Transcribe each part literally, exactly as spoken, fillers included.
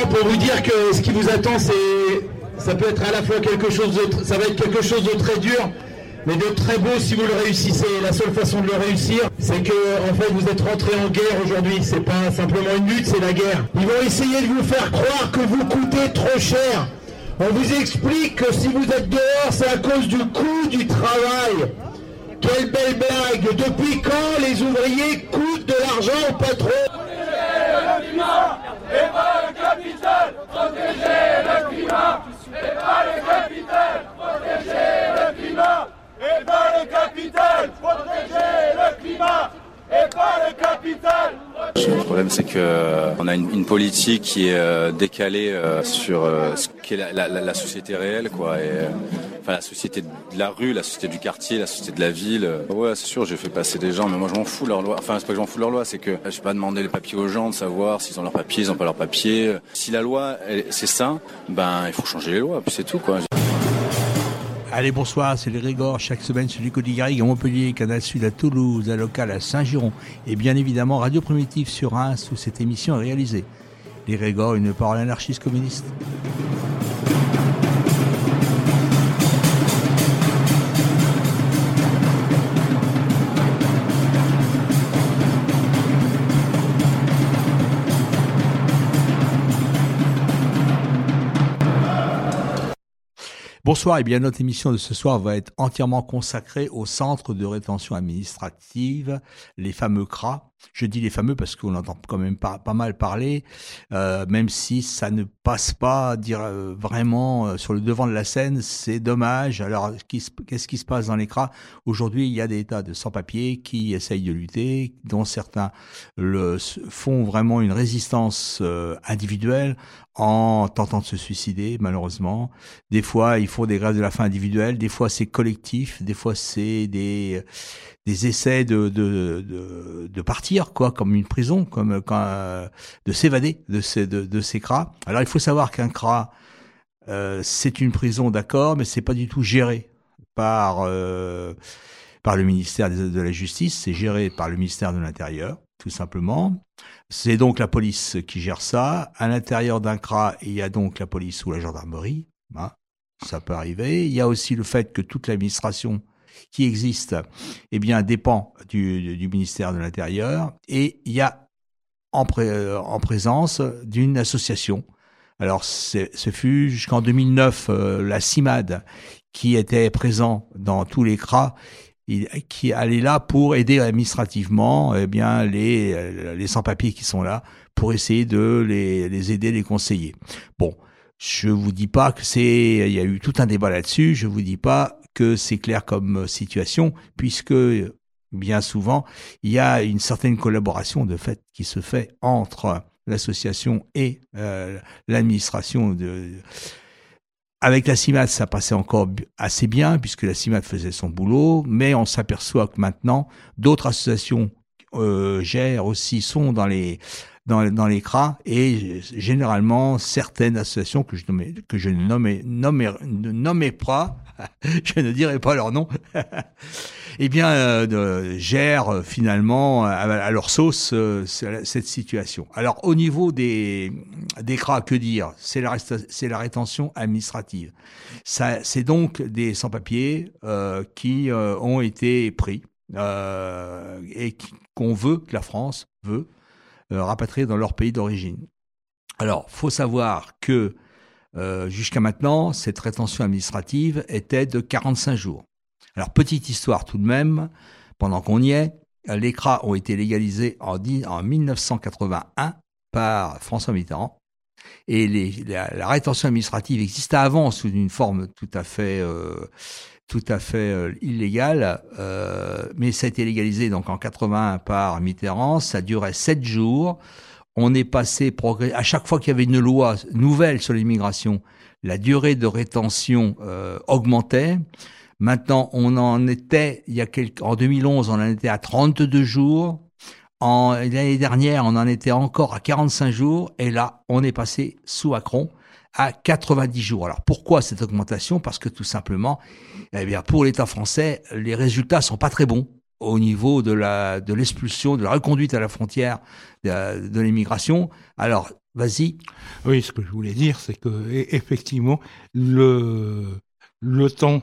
pour vous dire que ce qui vous attend, c'est, ça peut être à la fois quelque chose de, ça va être quelque chose de très dur, mais de très beau si vous le réussissez. La seule façon de le réussir, c'est que, en fait, vous êtes rentré en guerre aujourd'hui. C'est pas simplement une lutte, c'est la guerre. Ils vont essayer de vous faire croire que vous coûtez trop cher. On vous explique que si vous êtes dehors, c'est à cause du coût du travail. Quelle belle blague! Depuis quand les ouvriers coûtent de l'argent au patron? Le climat et pas le capital, protéger le climat et pas le capital, protéger le climat et pas le capital, protéger le climat et pas le capital. Le problème, c'est que on a une, une politique qui est euh, décalée euh, sur euh, ce qu'est la, la, la société réelle, quoi. Et, euh, enfin, la société de la rue, la société du quartier, la société de la ville. Euh, ouais, c'est sûr, j'ai fait passer des gens, mais moi, je m'en fous de leur loi. Enfin, c'est pas que je m'en fous de leur loi, c'est que je vais pas demander les papiers aux gens de savoir s'ils ont leurs papiers, ils ont pas leurs papiers. Si la loi, elle, c'est ça, ben, il faut changer les lois, puis c'est tout, quoi. Allez, bonsoir, c'est les Régors, chaque semaine sur l'Écho du Garrigue à Montpellier, Canal Sud à Toulouse, à Local à Saint-Giron et bien évidemment Radio Primitive sur Reims où cette émission est réalisée. Les Régors, une parole anarchiste communiste. Bonsoir, et bien notre émission de ce soir va être entièrement consacrée au centre de rétention administrative, les fameux C R A. Je dis les fameux parce qu'on entend quand même pas, pas mal parler, euh, même si ça ne passe pas dire euh, vraiment euh, sur le devant de la scène, c'est dommage. Alors qu'est-ce qui se passe dans les C R A? Aujourd'hui, il y a des tas de sans-papiers qui essayent de lutter, dont certains le, font vraiment une résistance euh, individuelle en tentant de se suicider, malheureusement. Des fois, il faut des grèves de la faim individuelles, des fois c'est collectif, des fois c'est des des essais de de de, de partir, quoi, comme une prison, comme quand euh, de s'évader de ces de, de ces C R A. Alors il faut savoir qu'un C R A euh, c'est une prison, d'accord, mais c'est pas du tout géré par euh, par le ministère de, de la Justice, c'est géré par le ministère de l'Intérieur, tout simplement. C'est donc la police qui gère ça. À l'intérieur d'un C R A, il y a donc la police ou la gendarmerie. Hein, ça peut arriver. Il y a aussi le fait que toute l'administration qui existe, eh bien, dépend du, du ministère de l'Intérieur. Et il y a en, pré, en présence d'une association. Alors, c'est, ce fut jusqu'en deux mille neuf euh, la CIMAD qui était présent dans tous les C R A, qui allait là pour aider administrativement eh bien les les sans-papiers qui sont là pour essayer de les les aider, les conseiller. Bon, je vous dis pas que c'est il y a eu tout un débat là-dessus, je vous dis pas que c'est clair comme situation puisque bien souvent, il y a une certaine collaboration de fait qui se fait entre l'association et euh, l'administration de Avec la CIMAD, ça passait encore assez bien puisque la CIMAD faisait son boulot, mais on s'aperçoit que maintenant, d'autres associations euh, gèrent aussi, sont dans les dans, dans les C R A et généralement certaines associations que je nommais, que je ne nommais, nommais, ne nommais pas, je ne dirai pas leur nom, eh bien euh, de, gèrent finalement à, à leur sauce euh, cette situation. Alors au niveau des des C R A, que dire? C'est la c'est la rétention administrative. Ça, c'est donc des sans-papiers euh, qui euh, ont été pris euh, et qui, qu'on veut, que la France veut euh, rapatrier dans leur pays d'origine. Alors, faut savoir que euh, jusqu'à maintenant, cette rétention administrative était de quarante-cinq jours. Alors, petite histoire tout de même, pendant qu'on y est, les C R A ont été légalisés en, en mille neuf cent quatre-vingt-un par François Mitterrand. Et les, la, la rétention administrative existait avant sous une forme tout à fait, euh, tout à fait euh, illégale, euh, mais ça a été légalisé donc en quatre-vingt-un par Mitterrand. Ça durait sept jours. On est passé progrès. À chaque fois qu'il y avait une loi nouvelle sur l'immigration, la durée de rétention euh, augmentait. Maintenant, on en était, il y a quelques, en deux mille onze, on en était à trente-deux jours. En, l'année dernière, on en était encore à quarante-cinq jours. Et là, on est passé sous Macron à quatre-vingt-dix jours. Alors, pourquoi cette augmentation? Parce que tout simplement, eh bien, pour l'État français, les résultats sont pas très bons au niveau de la, de l'expulsion, de la reconduite à la frontière de, de l'immigration. Alors, Vas-y. Oui, ce que je voulais dire, c'est que effectivement, le, le temps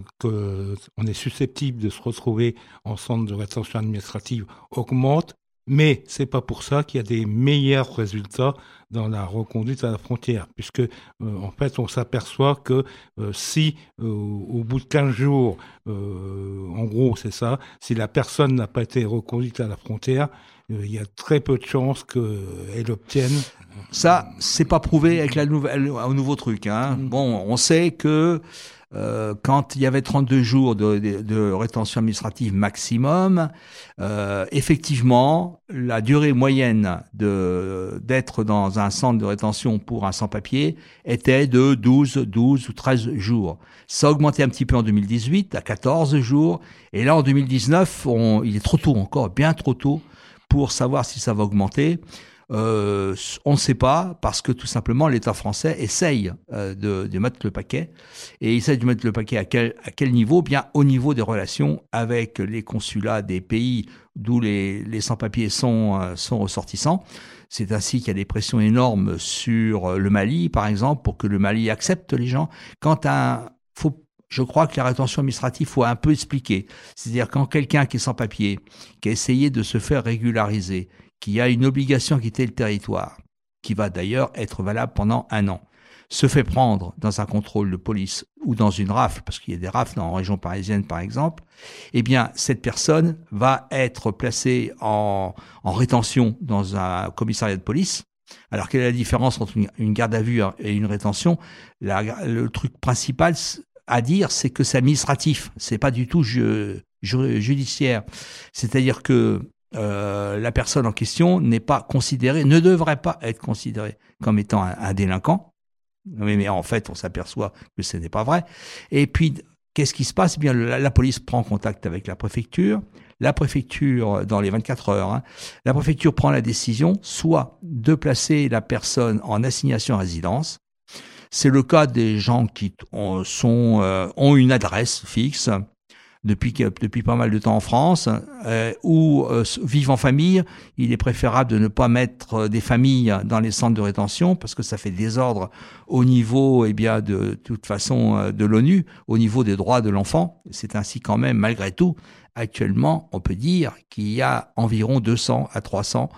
qu'on est susceptible de se retrouver en centre de rétention administrative augmente, mais c'est pas pour ça qu'il y a des meilleurs résultats dans la reconduite à la frontière, puisque euh, en fait on s'aperçoit que euh, si euh, au bout de quinze jours, euh, en gros c'est ça, si la personne n'a pas été reconduite à la frontière, euh, il y a très peu de chances qu'elle obtienne. Ça, c'est pas prouvé avec la nouvelle, un nouveau truc. Hein. Mmh. Bon, on sait que Euh, quand il y avait trente-deux jours de, de, de rétention administrative maximum, euh, effectivement, la durée moyenne de, d'être dans un centre de rétention pour un sans-papier était de douze, douze ou treize jours. Ça a augmenté un petit peu en deux mille dix-huit à quatorze jours. Et là, en deux mille dix-neuf, on, il est trop tôt encore, bien trop tôt, pour savoir si ça va augmenter. Euh, on ne sait pas parce que tout simplement l'État français essaye euh, de, de mettre le paquet et essaye de mettre le paquet à quel, à quel niveau ? Bien au niveau des relations avec les consulats des pays d'où les, les sans-papiers sont, euh, sont ressortissants. C'est ainsi qu'il y a des pressions énormes sur le Mali, par exemple, pour que le Mali accepte les gens. Quand un, faut Je crois que la rétention administrative, faut un peu expliquer. C'est-à-dire quand quelqu'un qui est sans papier, qui a essayé de se faire régulariser, qui a une obligation à quitter le territoire, qui va d'ailleurs être valable pendant un an, se fait prendre dans un contrôle de police ou dans une rafle, parce qu'il y a des rafles en région parisienne par exemple, eh bien cette personne va être placée en, en rétention dans un commissariat de police. Alors quelle est la différence entre une, une garde à vue et une rétention ? La, le truc principal à dire, c'est que c'est administratif, c'est pas du tout ju, ju, judiciaire. C'est-à-dire que Euh, la personne en question n'est pas considérée, ne devrait pas être considérée comme étant un, un délinquant. Mais, mais en fait, on s'aperçoit que ce n'est pas vrai. Et puis, qu'est-ce qui se passe ? Eh bien, la, la police prend contact avec la préfecture. La préfecture, dans les vingt-quatre heures, hein, la préfecture prend la décision soit de placer la personne en assignation à résidence. C'est le cas des gens qui ont, sont, euh, ont une adresse fixe, depuis depuis pas mal de temps en France, euh, ou euh, vivent en famille. Il est préférable de ne pas mettre des familles dans les centres de rétention parce que ça fait désordre au niveau, eh bien, de, de toute façon, de l'ONU, au niveau des droits de l'enfant. C'est ainsi quand même, malgré tout, actuellement, on peut dire qu'il y a environ deux cents à trois cents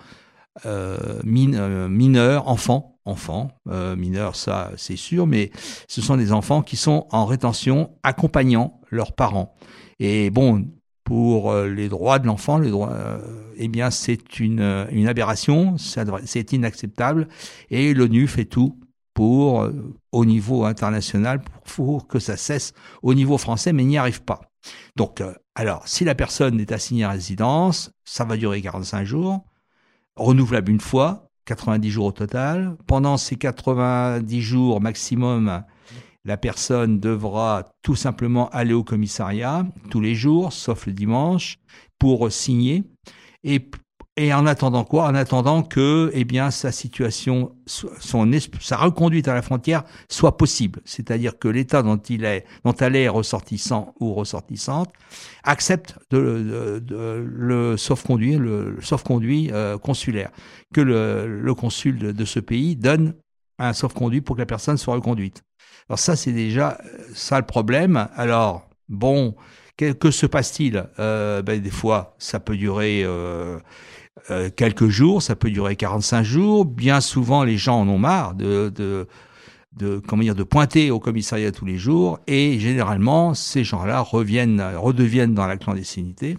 euh, mine, euh, mineurs, enfants, enfants, euh, mineurs, ça c'est sûr, mais ce sont des enfants qui sont en rétention accompagnant leurs parents. Et bon, pour les droits de l'enfant, les droits, euh, eh bien, c'est une, une aberration, ça devrait, c'est inacceptable. Et l'ONU fait tout pour, euh, au niveau international, pour, pour que ça cesse au niveau français, mais n'y arrive pas. Donc, euh, alors, si la personne est assignée à résidence, ça va durer quarante-cinq jours, renouvelable une fois, quatre-vingt-dix jours au total. Pendant ces quatre-vingt-dix jours maximum, la personne devra tout simplement aller au commissariat tous les jours, sauf le dimanche, pour signer. Et, et en attendant quoi ? En attendant que, eh bien, sa situation, son, sa reconduite à la frontière soit possible. C'est-à-dire que l'État dont il est, dont elle est ressortissant ou ressortissante, accepte de, de, de le sauf-conduit, le, le sauf-conduit euh, consulaire, que le, le consul de, de ce pays donne un sauf-conduit pour que la personne soit reconduite. Alors ça, c'est déjà ça le problème. Alors, bon, que, que se passe-t-il ? euh, ben, Des fois, ça peut durer euh, euh, quelques jours, ça peut durer quarante-cinq jours. Bien souvent, les gens en ont marre de, de, de, comment dire, de pointer au commissariat tous les jours. Et généralement, ces gens-là reviennent, redeviennent dans la clandestinité.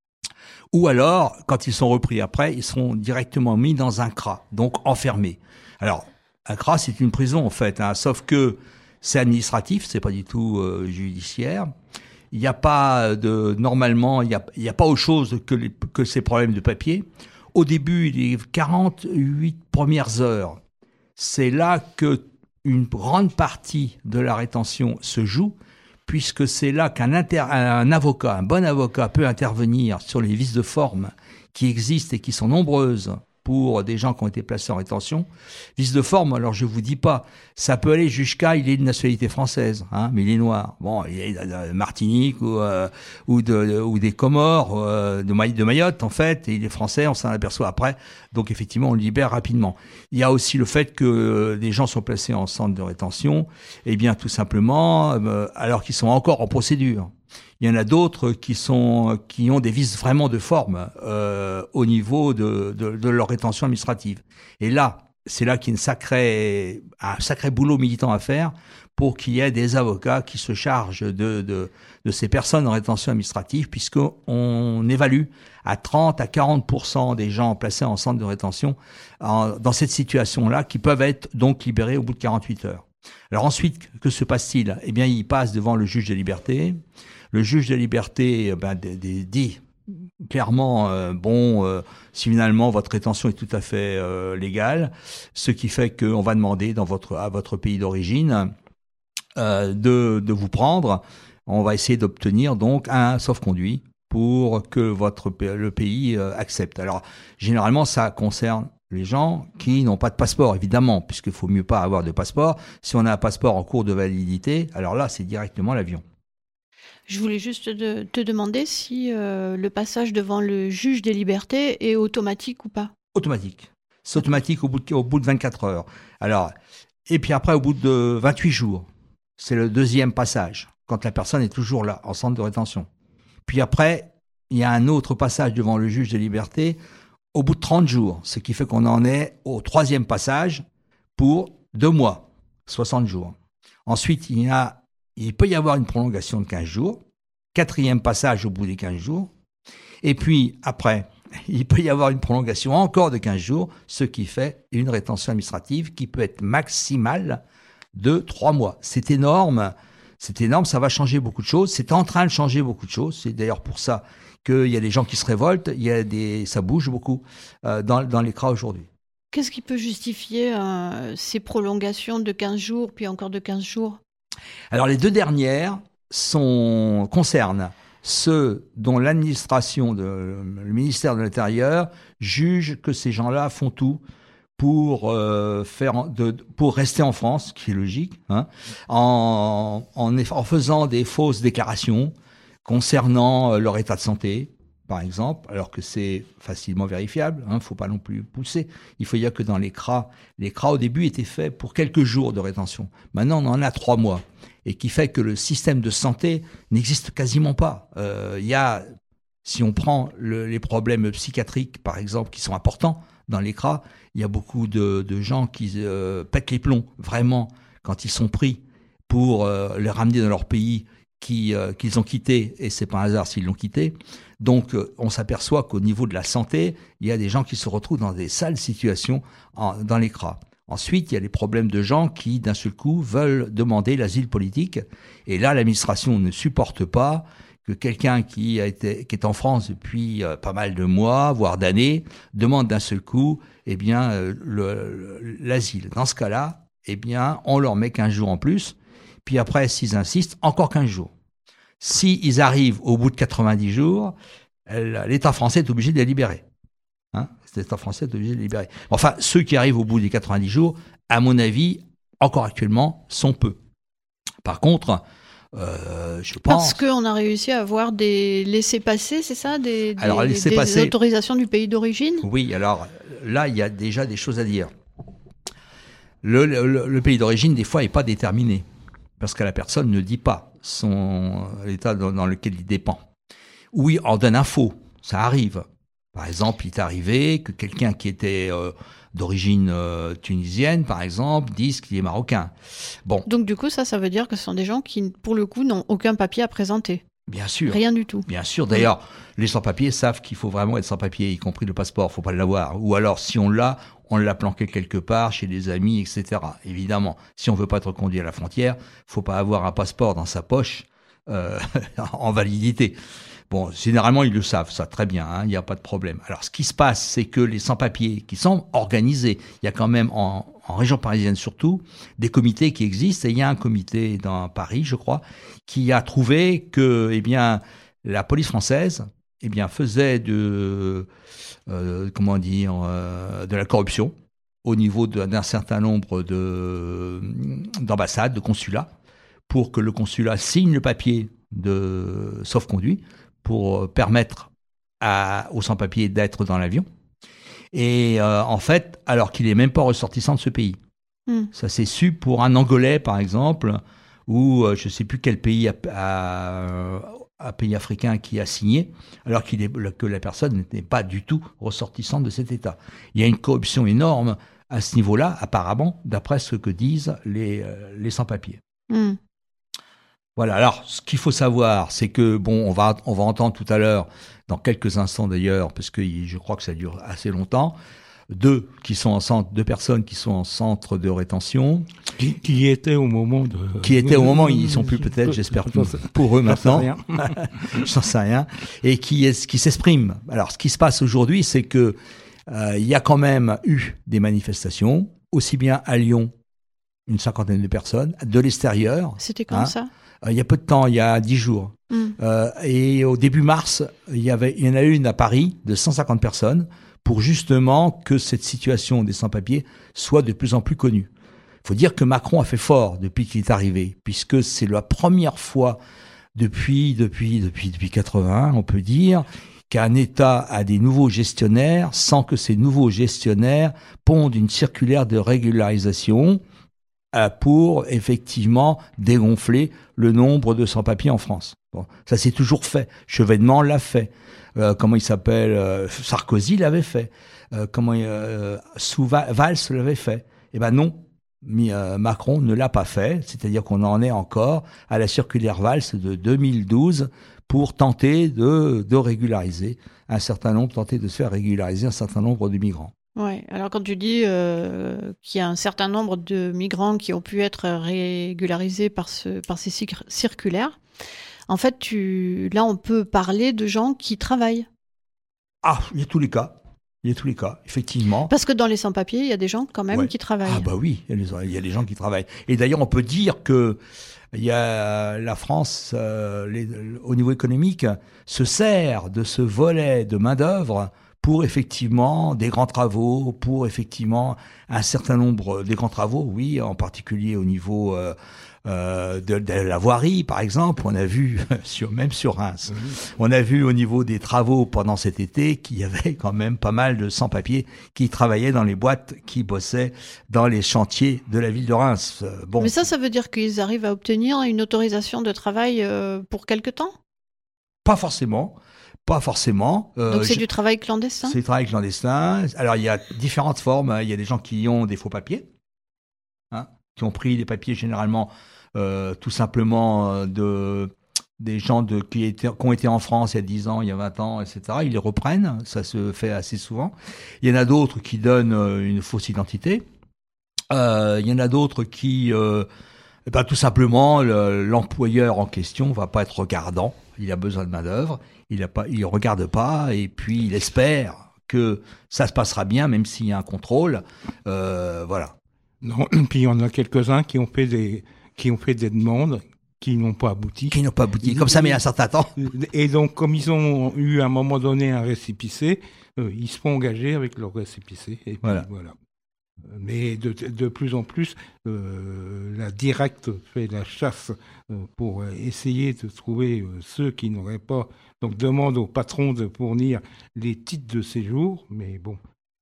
Ou alors, quand ils sont repris après, ils seront directement mis dans un C R A, donc enfermés. Alors, un C R A, c'est une prison en fait, hein, sauf que c'est administratif, c'est pas du tout euh, judiciaire. Il n'y a pas de, normalement, il y a, il y a pas autre chose que, les, que ces problèmes de papier. Au début, les quarante-huit premières heures, c'est là que une grande partie de la rétention se joue, puisque c'est là qu'un inter, un avocat, un bon avocat peut intervenir sur les vices de forme qui existent et qui sont nombreuses pour des gens qui ont été placés en rétention. Vice de forme, alors je vous dis pas, ça peut aller jusqu'à il est de nationalité française, hein, mais il est noir. Bon, il est de Martinique ou euh, ou de ou des Comores, euh, de, May- de Mayotte en fait, et il est français, on s'en aperçoit après. Donc effectivement, on le libère rapidement. Il y a aussi le fait que des gens sont placés en centre de rétention, eh bien tout simplement, euh, alors qu'ils sont encore en procédure. Il y en a d'autres qui sont qui ont des vices vraiment de forme euh, au niveau de, de, de leur rétention administrative. Et là, c'est là qu'il y a une sacrée, un sacré boulot militant à faire pour qu'il y ait des avocats qui se chargent de, de, de ces personnes en rétention administrative, puisqu'on évalue à trente à quarante pour cent des gens placés en centre de rétention en, dans cette situation-là, qui peuvent être donc libérés au bout de quarante-huit heures. Alors ensuite, que se passe-t-il ? Eh bien, ils passent devant le juge des libertés. Le juge des libertés ben, dit clairement, euh, bon, euh, si finalement votre rétention est tout à fait euh, légale, ce qui fait qu'on va demander dans votre, à votre pays d'origine euh, de, de vous prendre. On va essayer d'obtenir donc un sauf-conduit pour que votre, le pays euh, accepte. Alors, généralement, ça concerne les gens qui n'ont pas de passeport, évidemment, puisqu'il faut mieux pas avoir de passeport. Si on a un passeport en cours de validité, alors là, c'est directement l'avion. Je voulais juste de, te demander si euh, le passage devant le juge des libertés est automatique ou pas. Automatique. C'est automatique au bout de, au bout de vingt-quatre heures. Alors, et puis après, au bout de vingt-huit jours, c'est le deuxième passage, quand la personne est toujours là, en centre de rétention. Puis après, il y a un autre passage devant le juge des libertés au bout de trente jours, ce qui fait qu'on en est au troisième passage pour deux mois, soixante jours. Ensuite, il y a Il peut y avoir une prolongation de quinze jours, quatrième passage au bout des quinze jours, et puis après, il peut y avoir une prolongation encore de quinze jours, ce qui fait une rétention administrative qui peut être maximale de trois mois. C'est énorme, c'est énorme, ça va changer beaucoup de choses, c'est en train de changer beaucoup de choses, c'est d'ailleurs pour ça qu'il y a des gens qui se révoltent, il y a des, ça bouge beaucoup euh, dans, dans les C R A aujourd'hui. Qu'est-ce qui peut justifier euh, ces prolongations de quinze jours, puis encore de quinze jours ? Alors les deux dernières sont, concernent ceux dont l'administration, de, le ministère de l'Intérieur, juge que ces gens-là font tout pour, euh, faire de, pour rester en France, ce qui est logique, hein, en, en, en faisant des fausses déclarations concernant leur état de santé, par exemple, alors que c'est facilement vérifiable, hein, faut pas non plus pousser. Il faut dire que dans les C R A, les C R A au début étaient faits pour quelques jours de rétention. Maintenant, on en a trois mois, et qui fait que le système de santé n'existe quasiment pas. Il euh, y a, si on prend le, les problèmes psychiatriques, par exemple, qui sont importants dans les C R A, il y a beaucoup de, de gens qui euh, pètent les plombs, vraiment, quand ils sont pris pour euh, les ramener dans leur pays qui, euh, qu'ils ont quitté, et c'est pas un hasard s'ils l'ont quitté. Donc, euh, on s'aperçoit qu'au niveau de la santé, il y a des gens qui se retrouvent dans des sales situations en, dans les C R A. Ensuite, il y a les problèmes de gens qui, d'un seul coup, veulent demander l'asile politique. Et là, l'administration ne supporte pas que quelqu'un qui a été, qui est en France depuis euh, pas mal de mois, voire d'années, demande d'un seul coup, eh bien, euh, le, le, l'asile. Dans ce cas-là, eh bien, on leur met quinze jours en plus. Puis après, s'ils insistent, encore quinze jours. S'ils arrivent au bout de quatre-vingt-dix jours, l'État français est obligé de les libérer. Hein, l'État français est obligé de les libérer. Enfin, ceux qui arrivent au bout des quatre-vingt-dix jours, à mon avis, encore actuellement, sont peu. Par contre, euh, je pense... Parce qu'on a réussi à avoir des laissez-passer, c'est ça, des, des, alors, des autorisations du pays d'origine ? Oui, alors là, il y a déjà des choses à dire. Le, le, le pays d'origine, des fois, n'est pas déterminé. Parce que la personne ne dit pas son l'état dans, dans lequel il dépend. Oui, on donne un faux, ça arrive. Par exemple, il est arrivé que quelqu'un qui était euh, d'origine euh, tunisienne, par exemple, dise qu'il est marocain. Bon. Donc du coup, ça, ça veut dire que ce sont des gens qui, pour le coup, n'ont aucun papier à présenter. Bien sûr. Rien du tout. Bien sûr. D'ailleurs, les sans-papiers savent qu'il faut vraiment être sans-papier, y compris le passeport. Faut pas l'avoir. Ou alors, si on l'a, on l'a planqué quelque part chez des amis, et cetera. Évidemment, si on veut pas être conduit à la frontière, faut pas avoir un passeport dans sa poche euh, en validité. Bon, généralement, ils le savent, ça, très bien, hein, il n'y a pas de problème. Alors, ce qui se passe, c'est que les sans-papiers qui sont organisés, il y a quand même, en, en région parisienne surtout, des comités qui existent, et il y a un comité dans Paris, je crois, qui a trouvé que, eh bien, la police française eh bien, faisaient de, euh, comment dire, euh, de la corruption au niveau de, d'un certain nombre de, d'ambassades, de consulats, pour que le consulat signe le papier de sauf-conduit pour permettre à, aux sans-papiers d'être dans l'avion. Et euh, en fait, alors qu'il n'est même pas ressortissant de ce pays. Mm. Ça s'est su pour un Angolais, par exemple, ou euh, je ne sais plus quel pays, a, a, un pays africain qui a signé, alors qu'il est, que la personne n'était pas du tout ressortissante de cet État. Il y a une corruption énorme à ce niveau-là, apparemment, d'après ce que disent les, euh, les sans-papiers. Mm. Voilà, alors ce qu'il faut savoir, c'est que, bon, on va, on va entendre tout à l'heure, dans quelques instants d'ailleurs, parce que je crois que ça dure assez longtemps, deux qui sont en centre, deux personnes qui sont en centre de rétention. Qui, qui étaient au moment de... Qui étaient au moment, ils y sont plus peut-être, j'espère pour eux maintenant. J'en sais rien. Et qui, est, qui s'expriment. Alors, ce qui se passe aujourd'hui, c'est que euh, il y a quand même eu des manifestations, aussi bien à Lyon, une cinquantaine de personnes, de l'extérieur. C'était quand hein, ça? Il y a peu de temps, il y a dix jours. Mm. Euh, et au début mars, il y avait, il y en a eu une à Paris de cent cinquante personnes pour justement que cette situation des sans-papiers soit de plus en plus connue. Il faut dire que Macron a fait fort depuis qu'il est arrivé, puisque c'est la première fois depuis, depuis, depuis, depuis quatre-vingt-un, on peut dire, qu'un État a des nouveaux gestionnaires sans que ces nouveaux gestionnaires pondent une circulaire de régularisation pour effectivement dégonfler le nombre de sans-papiers en France. Bon, ça s'est toujours fait. Chevènement l'a fait. Euh, comment il s'appelle euh, Sarkozy l'avait fait. Euh, comment euh, sous Valls l'avait fait. Eh ben non, mais, euh, Macron ne l'a pas fait. C'est-à-dire qu'on en est encore à la circulaire Valls de deux mille douze pour tenter de, de régulariser un certain nombre, tenter de se faire régulariser un certain nombre de migrants. Ouais. Alors quand tu dis euh, qu'il y a un certain nombre de migrants qui ont pu être régularisés par, ce, par ces circulaires, en fait, tu, là, on peut parler de gens qui travaillent. Ah, il y a tous les cas. Il y a tous les cas, effectivement. Parce que dans les sans-papiers, il y a des gens quand même ouais. qui travaillent. Ah bah oui, il y, a les, il y a des gens qui travaillent. Et d'ailleurs, on peut dire que il y a la France, euh, les, au niveau économique, se sert de ce volet de main-d'œuvre pour effectivement des grands travaux, pour effectivement un certain nombre des grands travaux, oui, en particulier au niveau euh, euh, de, de la voirie, par exemple. On a vu, sur, même sur Reims, mmh. on a vu au niveau des travaux pendant cet été qu'il y avait quand même pas mal de sans-papiers qui travaillaient dans les boîtes, qui bossaient dans les chantiers de la ville de Reims. Bon. Mais ça, ça veut dire qu'ils arrivent à obtenir une autorisation de travail euh, pour quelque temps ? Pas forcément. Pas forcément. Euh, Donc c'est je... du travail clandestin ? C'est du travail clandestin. Alors il y a différentes formes. Il y a des gens qui ont des faux papiers, hein, qui ont pris des papiers généralement euh, tout simplement de des gens de, qui, étaient, qui ont été en France il y a dix ans, il y a vingt ans, et cetera. Ils les reprennent. Ça se fait assez souvent. Il y en a d'autres qui donnent une fausse identité. Euh, il y en a d'autres qui... Euh, eh ben, tout simplement, le, l'employeur en question va pas être regardant. Il a besoin de main-d'œuvre. Il a pas, il regarde pas, et puis il espère que ça se passera bien, même s'il y a un contrôle. Euh, voilà. Non, puis il y en a quelques-uns qui ont fait des, qui ont fait des demandes qui n'ont pas abouti. Qui n'ont pas abouti. Comme ça, mais un certain temps. Et donc, comme ils ont eu à un moment donné un récépissé, euh, ils se font engager avec leur récépissé. Et puis, voilà. voilà. Mais de, de plus en plus, euh, la directe fait la chasse euh, pour essayer de trouver euh, ceux qui n'auraient pas. Donc demande au patron de fournir les titres de séjour, mais bon,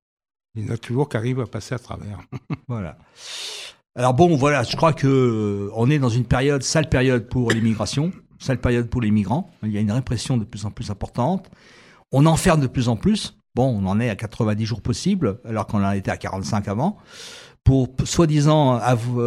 il y en a toujours qui arrivent à passer à travers. Voilà. Alors bon, voilà, je crois que euh, on est dans une période, sale période pour l'immigration, sale période pour les migrants. Il y a une répression de plus en plus importante. On enferme de plus en plus. Bon, on en est à quatre-vingt-dix jours possibles, alors qu'on en était à quarante-cinq avant, pour soi-disant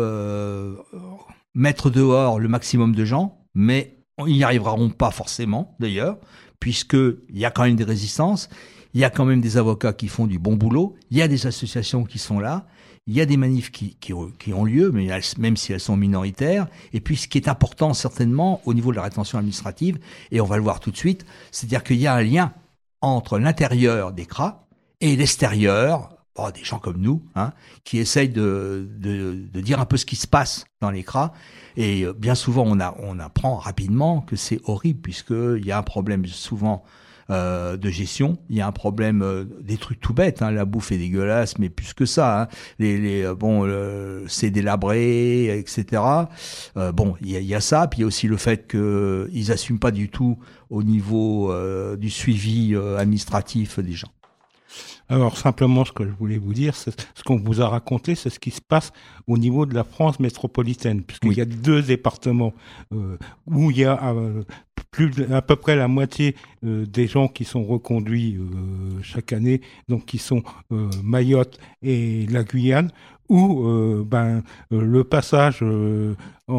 euh, mettre dehors le maximum de gens, mais ils n'y arriveront pas forcément, d'ailleurs, puisqu'il y a quand même des résistances, il y a quand même des avocats qui font du bon boulot, il y a des associations qui sont là, il y a des manifs qui, qui, qui ont lieu, mais elles, même si elles sont minoritaires, et puis ce qui est important certainement au niveau de la rétention administrative, et on va le voir tout de suite, c'est-à-dire qu'il y a un lien entre l'intérieur des C R A et l'extérieur, oh, des gens comme nous, hein, qui essayent de, de, de dire un peu ce qui se passe dans les C R A. Et bien souvent, on, a, on apprend rapidement que c'est horrible, puisqu'il y a un problème souvent euh, de gestion. Il y a un problème euh, des trucs tout bêtes. Hein. La bouffe est dégueulasse, mais plus que ça. Hein. Les, les euh, bon, euh, c'est délabré, et cetera. Euh, bon, il y a, il y a ça. Puis il y a aussi le fait que ils assument pas du tout au niveau euh, du suivi euh, administratif des gens. Alors simplement, ce que je voulais vous dire, c'est ce qu'on vous a raconté, c'est ce qui se passe au niveau de la France métropolitaine, puisqu'il oui. y a deux départements euh, où il y a euh, plus de, à peu près la moitié euh, des gens qui sont reconduits euh, chaque année, donc qui sont euh, Mayotte et la Guyane, où euh, ben euh, le passage euh,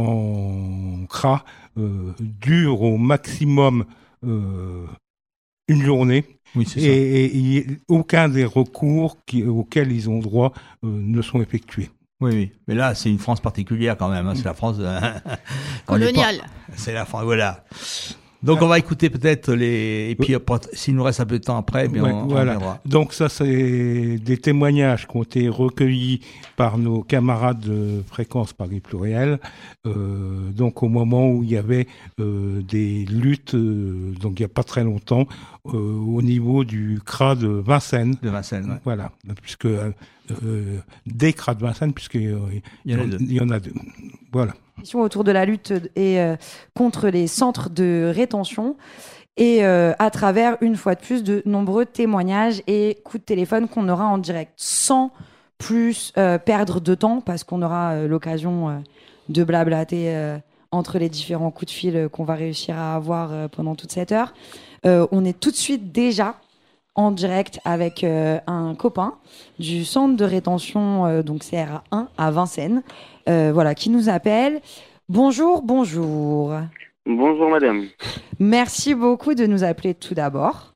en C R A euh, dure au maximum euh, une journée. Oui, c'est et, et, et aucun des recours qui, auxquels ils ont droit euh, ne sont effectués. Oui, oui, mais là, c'est une France particulière quand même. Hein. C'est la France euh, coloniale. Pas... C'est la France, voilà. Donc, on va écouter peut-être les. Et puis, s'il nous reste un peu de temps après, bien ouais, on, voilà. on verra. Donc, ça, c'est des témoignages qui ont été recueillis par nos camarades de Fréquence Paris Pluriel. Euh, donc, au moment où il y avait euh, des luttes, euh, donc il n'y a pas très longtemps, euh, au niveau du C R A de Vincennes. De Vincennes, ouais. Voilà, puisque euh, des C R A de Vincennes, puisqu'il y, il y, en, il y en a deux. Voilà. Autour de la lutte et euh, contre les centres de rétention et euh, à travers, une fois de plus, de nombreux témoignages et coups de téléphone qu'on aura en direct sans plus euh, perdre de temps parce qu'on aura euh, l'occasion euh, de blablater euh, entre les différents coups de fil qu'on va réussir à avoir euh, pendant toute cette heure. Euh, on est tout de suite déjà en direct avec euh, un copain du centre de rétention, euh, donc C R A un à Vincennes, euh, voilà, qui nous appelle. Bonjour, bonjour. Bonjour madame. Merci beaucoup de nous appeler tout d'abord.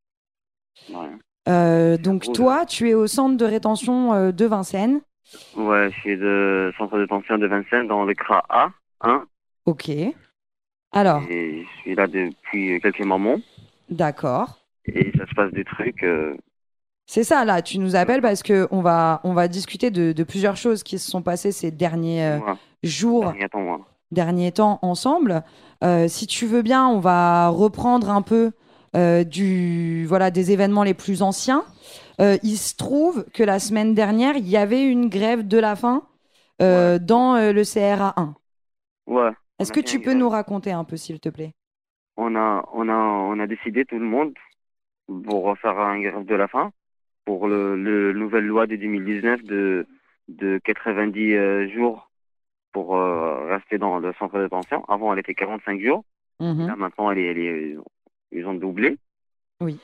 Ouais. Euh, donc toi, tu es au centre de rétention euh, de Vincennes. Ouais, je suis de centre de rétention de Vincennes dans le C R A A un. Ok. Alors. Et je suis là depuis quelques moments. D'accord. Et ça se passe des trucs. Euh... C'est ça, là, tu nous appelles parce qu'on va, on va discuter de, de plusieurs choses qui se sont passées ces derniers euh, ouais. jours, derniers temps, ouais. derniers temps ensemble. Euh, si tu veux bien, on va reprendre un peu euh, du, voilà, des événements les plus anciens. Euh, il se trouve que la semaine dernière, il y avait une grève de la faim euh, ouais. dans euh, le C R A un. Ouais. Est-ce que tu peux grève. nous raconter un peu, s'il te plaît ? On a, on a, on a décidé, tout le monde, pour faire un grève de la faim pour le, le nouvelle loi de deux mille dix-neuf de, de quatre-vingt-dix euh, jours pour euh, rester dans le centre de détention. Avant, elle était quarante-cinq jours. Mmh. Là, maintenant, elle est, elle est, ils ont doublé. Oui.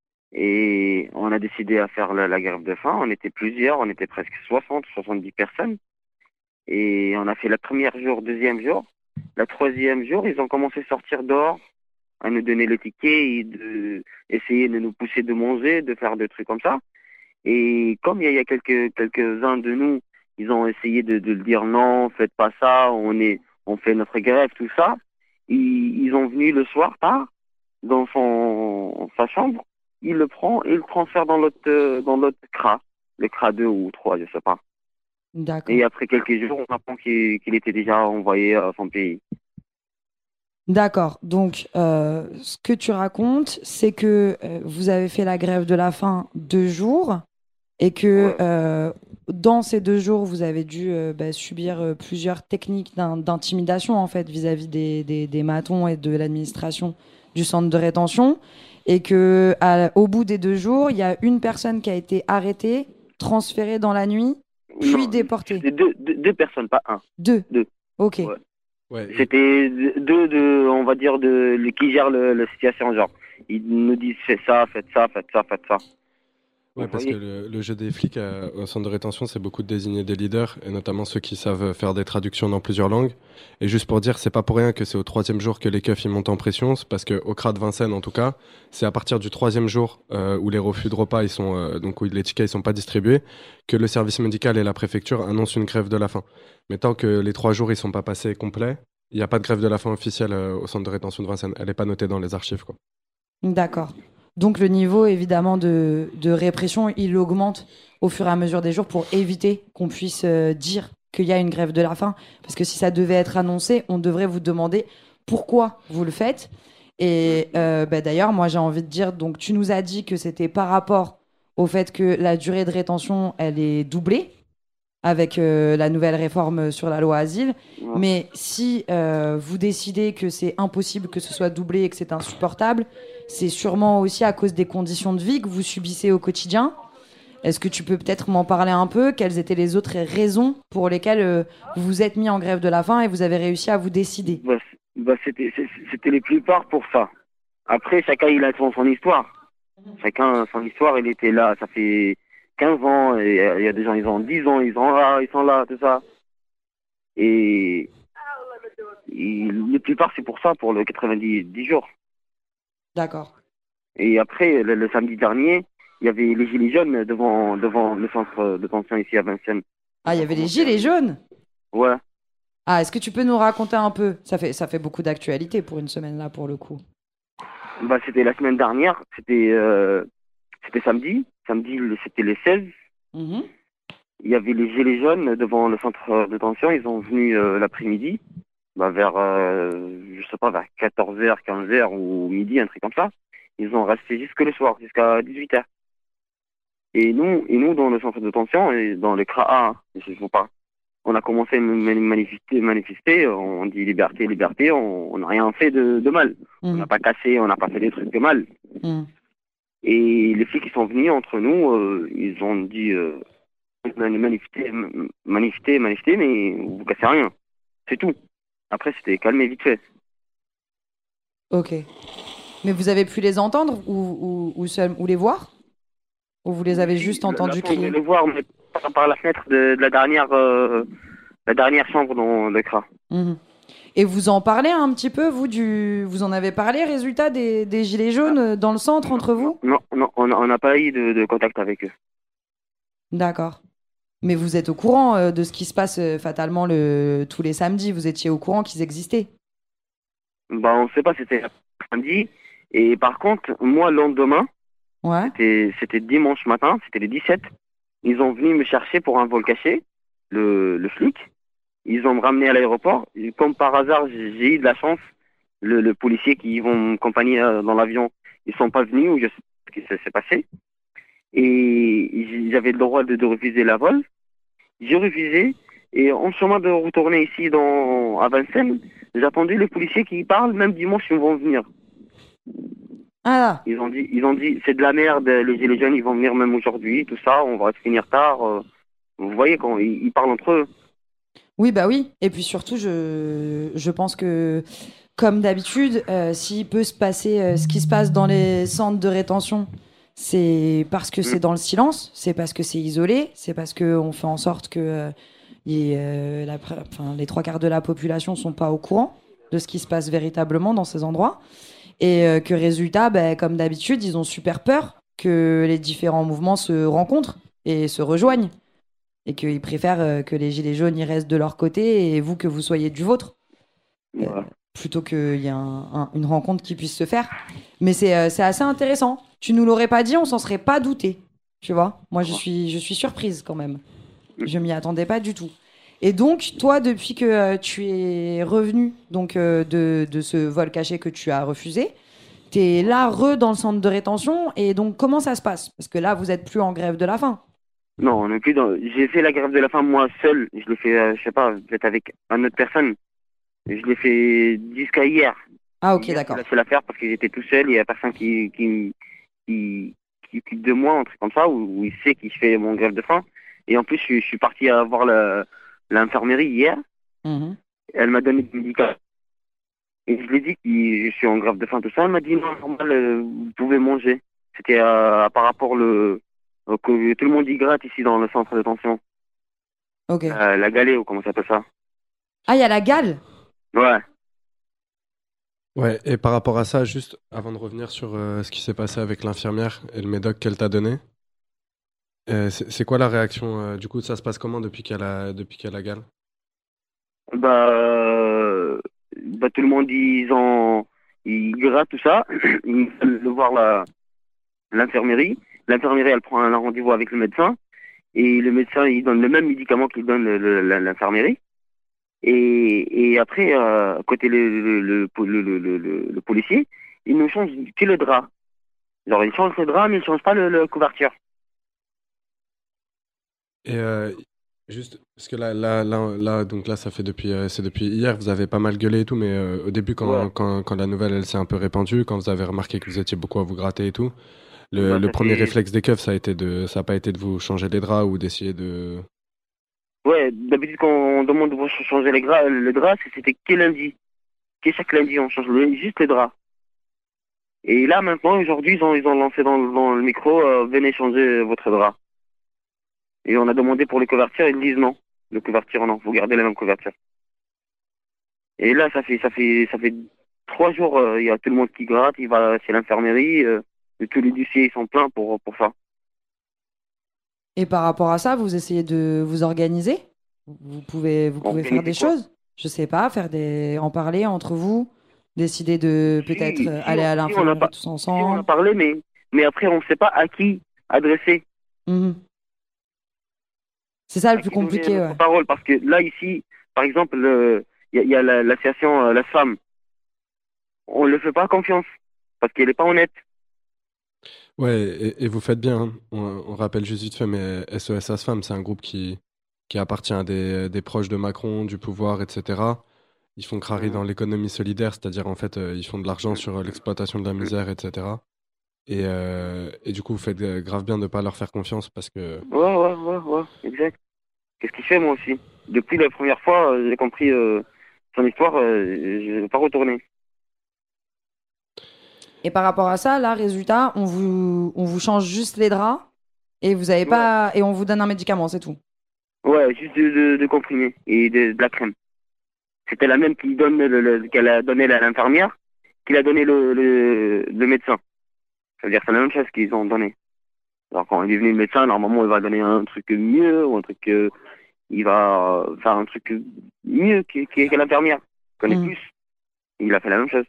Et on a décidé à faire la, la grève de faim. On était plusieurs, on était presque soixante, soixante-dix personnes. Et on a fait le premier jour, deuxième jour. Le troisième jour, ils ont commencé à sortir dehors, à nous donner le ticket et de, essayer de nous pousser de manger, de faire des trucs comme ça. Et comme il y a, il y a quelques, quelques-uns de nous, ils ont essayé de, de dire non, faites pas ça, on est, on fait notre grève, tout ça. Ils, ils ont venu le soir tard, dans son, sa chambre, il le prend et il le transfère dans l'autre, dans l'autre C R A, le C R A deux ou trois, je sais pas. D'accord. Et après quelques jours, on apprend qu'il, qu'il était déjà envoyé à son pays. D'accord. Donc, euh, ce que tu racontes, c'est que euh, vous avez fait la grève de la faim deux jours et que ouais. euh, dans ces deux jours, vous avez dû euh, bah, subir euh, plusieurs techniques d'in- d'intimidation en fait vis-à-vis des, des, des matons et de l'administration du centre de rétention et que à, au bout des deux jours, il y a une personne qui a été arrêtée, transférée dans la nuit, puis non, déportée. Deux, deux, deux personnes, pas un. Deux. Deux. Ok. Ouais. Ouais. C'était deux de, on va dire, de, qui gèrent le, la situation, genre. Ils nous disent, faites ça, faites ça, faites ça, faites ça. Ouais, parce que le, le jeu des flics euh, au centre de rétention, c'est beaucoup de désigner des leaders, et notamment ceux qui savent faire des traductions dans plusieurs langues. Et juste pour dire, c'est pas pour rien que c'est au troisième jour que les keufs ils montent en pression, c'est parce que au C R A de Vincennes, en tout cas, c'est à partir du troisième jour euh, où les refus de repas, ils sont, euh, donc où les tickets ils sont pas distribués, que le service médical et la préfecture annoncent une grève de la faim. Mais tant que les trois jours ils sont pas passés complets, il n'y a pas de grève de la faim officielle euh, au centre de rétention de Vincennes. Elle n'est pas notée dans les archives, quoi. D'accord. Donc le niveau, évidemment, de, de répression, il augmente au fur et à mesure des jours pour éviter qu'on puisse euh, dire qu'il y a une grève de la faim. Parce que si ça devait être annoncé, on devrait vous demander pourquoi vous le faites. Et euh, bah, d'ailleurs, moi, j'ai envie de dire, donc tu nous as dit que c'était par rapport au fait que la durée de rétention, elle est doublée avec euh, la nouvelle réforme sur la loi Asile. Ouais. Mais si euh, vous décidez que c'est impossible que ce soit doublé et que c'est insupportable, c'est sûrement aussi à cause des conditions de vie que vous subissez au quotidien. Est-ce que tu peux peut-être m'en parler un peu? Quelles étaient les autres raisons pour lesquelles euh, vous vous êtes mis en grève de la faim et vous avez réussi à vous décider? Bah, c- bah, c'était, c'est- c'était les plupart pour ça. Après, chacun, il a son, son histoire. Chacun, son histoire, il était là. Ça fait quinze ans, et euh, il y a des gens, ils ont dix ans, ils sont là, ils sont là, tout ça. Et, et les plupart, c'est pour ça, pour le quatre-vingt-dix dix jours. D'accord. Et après, le, le samedi dernier, il y avait les gilets jaunes devant, devant le centre de tension ici à Vincennes. Ah, il y avait les gilets jaunes? Ouais. Ah, est-ce que tu peux nous raconter un peu? Ça fait, ça fait beaucoup d'actualité pour une semaine là, pour le coup. Bah, c'était la semaine dernière, c'était, euh, c'était samedi. Samedi, le- c'était le seize. Mhm. Il y avait les gilets jaunes devant le centre de tension. Ils sont venus euh, l'après-midi, bah, vers, euh, je sais pas, vers quatorze heures, quinze heures ou midi, un truc comme ça. Ils ont resté jusque le soir, jusqu'à dix-huit heures. Et nous, et nous, dans le centre de tension, et dans le C R A A, hein, je ne sais pas, on a commencé à mani- manifester, manifester, on dit liberté, liberté, on on n'a rien fait de, de mal. On Mhm. n'a pas cassé, on n'a pas fait des trucs de mal. Mhm. Et les flics qui sont venus entre nous, euh, ils ont dit euh, manifester, m- manifester, manifester, mais vous cassez rien. C'est tout. Après, c'était calmé vite fait. Ok. Mais vous avez pu les entendre ou, ou, ou, seul- ou les voir? Ou vous les avez juste La- entendus la chambre, crier? je vais le voir, mais par, par la fenêtre de, de la dernière, euh, la dernière chambre dans le C R A. Mhm. Et vous en parlez un petit peu, vous, du... vous en avez parlé, résultat des, des gilets jaunes euh, dans le centre entre vous? Non, non, on n'a on n'a pas eu de, de contact avec eux. D'accord. Mais vous êtes au courant euh, de ce qui se passe euh, fatalement le... tous les samedis? Vous étiez au courant qu'ils existaient? Bah, on ne sait pas, c'était samedi. Et par contre, moi, le lendemain, Ouais. c'était c'était dimanche matin, c'était le dix-sept. Ils ont venu me chercher pour un vol caché, le, le flic. Ils ont me ramené à l'aéroport. Et comme par hasard, j'ai j'ai eu de la chance. Le, le policier qui vont m'accompagner euh, dans l'avion, ils sont pas venus ou je sais pas ce qui s'est s'est passé. Et j- j'avais le droit de, de refuser la vol. J'ai refusé. Et en chemin de retourner ici dans, à Vincennes, j'ai attendu les policiers qui parlent, même dimanche, ils vont venir. Ah là. Ils ont dit, ils ont dit, c'est de la merde, les gilets jaunes, ils vont venir même aujourd'hui, tout ça, on va finir tard. euh. Vous voyez, quand ils, ils parlent entre eux. Oui, bah oui. Et puis surtout, je, je pense que, comme d'habitude, euh, s'il peut se passer euh, ce qui se passe dans les centres de rétention, c'est parce que c'est dans le silence, c'est parce que c'est isolé, c'est parce qu'on fait en sorte que euh, y ait, euh, la pr- enfin, les trois quarts de la population sont pas au courant de ce qui se passe véritablement dans ces endroits. Et euh, que résultat, bah, comme d'habitude, ils ont super peur que les différents mouvements se rencontrent et se rejoignent. Et qu'ils préfèrent euh, que les gilets jaunes y restent de leur côté et vous que vous soyez du vôtre. Euh, Voilà. plutôt qu'il y ait un- un- une rencontre qui puisse se faire. Mais c'est euh, c'est assez intéressant. Tu nous l'aurais pas dit, on s'en serait pas douté. Tu vois? Moi, je suis, je suis surprise quand même. Je m'y attendais pas du tout. Et donc, toi, depuis que euh, tu es revenu donc, euh, de, de ce vol caché que tu as refusé, tu es là, re, dans le centre de rétention. Et donc, comment ça se passe? Parce que là, vous êtes plus en grève de la faim. Non, on est plus dans. J'ai fait la grève de la faim moi seul. Je l'ai fait, euh, je sais pas, peut-être avec une autre personne. Je l'ai fait jusqu'à hier. Ah, ok, Hier, d'accord. j'ai lâché l'affaire parce que j'étais tout seul. Il y a personne qui qui qui qui occupe de moi, un truc comme ça, où, où il sait qu'il fait mon grève de faim. Et en plus, je, suis- je suis parti à voir la- l'infirmerie hier. Mhm. Elle m'a donné des médicaments. Et je lui ai dit que je suis en grève de faim, tout ça. Elle m'a dit non, normal, euh, vous pouvez manger. C'était euh, par rapport le euh, que tout le monde y gratte ici dans le centre de tension. Ok. Euh, la galée, ou comment ça s'appelle ça? Ah, il y a la gale? Ouais. Ouais, et par rapport à ça, juste avant de revenir sur euh, ce qui s'est passé avec l'infirmière et le médoc qu'elle t'a donné, euh, c'est c'est quoi la réaction euh, du coup, ça se passe comment depuis qu'elle a, depuis qu'elle a gale? Bah, euh, bah, tout le monde, ils ont, ils grattent tout ça. Ils veulent le voir la, l'infirmerie. L'infirmerie, elle prend un rendez-vous avec le médecin. Et le médecin, il donne le même médicament qu'il donne le- le- la- l'infirmerie. Et, et après, euh, côté le, le, le, le, le, le, le, le policier, il nous change que le drap. Genre, il change le drap, mais il change pas le, le couverture. Et euh, juste, parce que là, là, là, là, donc là, ça fait depuis, euh, c'est depuis hier, vous avez pas mal gueulé et tout, mais euh, au début, quand, Ouais. quand, quand la nouvelle, elle s'est un peu répandue, quand vous avez remarqué que vous étiez beaucoup à vous gratter et tout, le, Bah, le ça premier fait- réflexe des keufs, ça a été de, ça a pas été de vous changer les draps ou d'essayer de. Ouais, d'habitude, quand on demande de changer les gras, le drap, c'était que lundi. Que chaque lundi, on change le- juste les draps. Et là, maintenant, aujourd'hui, ils ont, ils ont lancé dans, dans le micro, euh, venez changer votre drap. Et on a demandé pour les couvertures, ils disent non. Le couverture, non, vous gardez la même couverture. Et là, ça fait, ça fait, ça fait trois jours, euh, il y a tout le monde qui gratte, il va chez l'infirmerie, euh, et tous les dossiers, ils sont pleins pour, pour ça. Et par rapport à ça, vous essayez de vous organiser? Vous pouvez, vous pouvez faire des Organiser quoi? choses? Je sais pas, faire des, en parler entre vous, décider de Si, peut-être si, euh, on- aller à si, on a l'infirmerie pas- tous si on a ensemble. parlé, mais, mais après, on ne sait pas à qui adresser. Mhm. C'est ça le À plus qui donner compliqué, notre ouais. parole. Parce que là, ici, par exemple, le- il y, a- il y a la- l'association euh, La Femme. On ne le fait pas confiance. Parce qu'elle n'est pas honnête. Ouais, et, et vous faites bien, hein. On, on rappelle juste vite fait, mais S O S As-Femmes, c'est un groupe qui, qui appartient à des, des proches de Macron, du pouvoir, et cetera. Ils font crari dans l'économie solidaire, c'est-à-dire en fait, euh, ils font de l'argent sur euh, l'exploitation de la misère, et cetera. Et, euh, et du coup, vous faites euh, grave bien de ne pas leur faire confiance parce que. Ouais, ouais, ouais, ouais, exact. Qu'est-ce qu'il fait, moi aussi? Depuis la première fois, euh, j'ai compris euh, son histoire, euh, je ne vais pas retourner. Et par rapport à ça, là, résultat, on vous, on vous change juste les draps et vous avez pas, et on vous donne un médicament, c'est tout. Ouais, juste de, de, de comprimés et de, de la crème. C'était la même qui donne le, le- qu'elle a donné à l'infirmière, qu'il a donné le, le, le médecin. Ça veut dire que c'est la même chose qu'ils ont donné. Alors quand il est venu le médecin, normalement il va donner un truc mieux ou un truc, euh, il va euh, faire un truc mieux que, que, que l'infirmière, connaît Mhm. plus. Il a fait la même chose.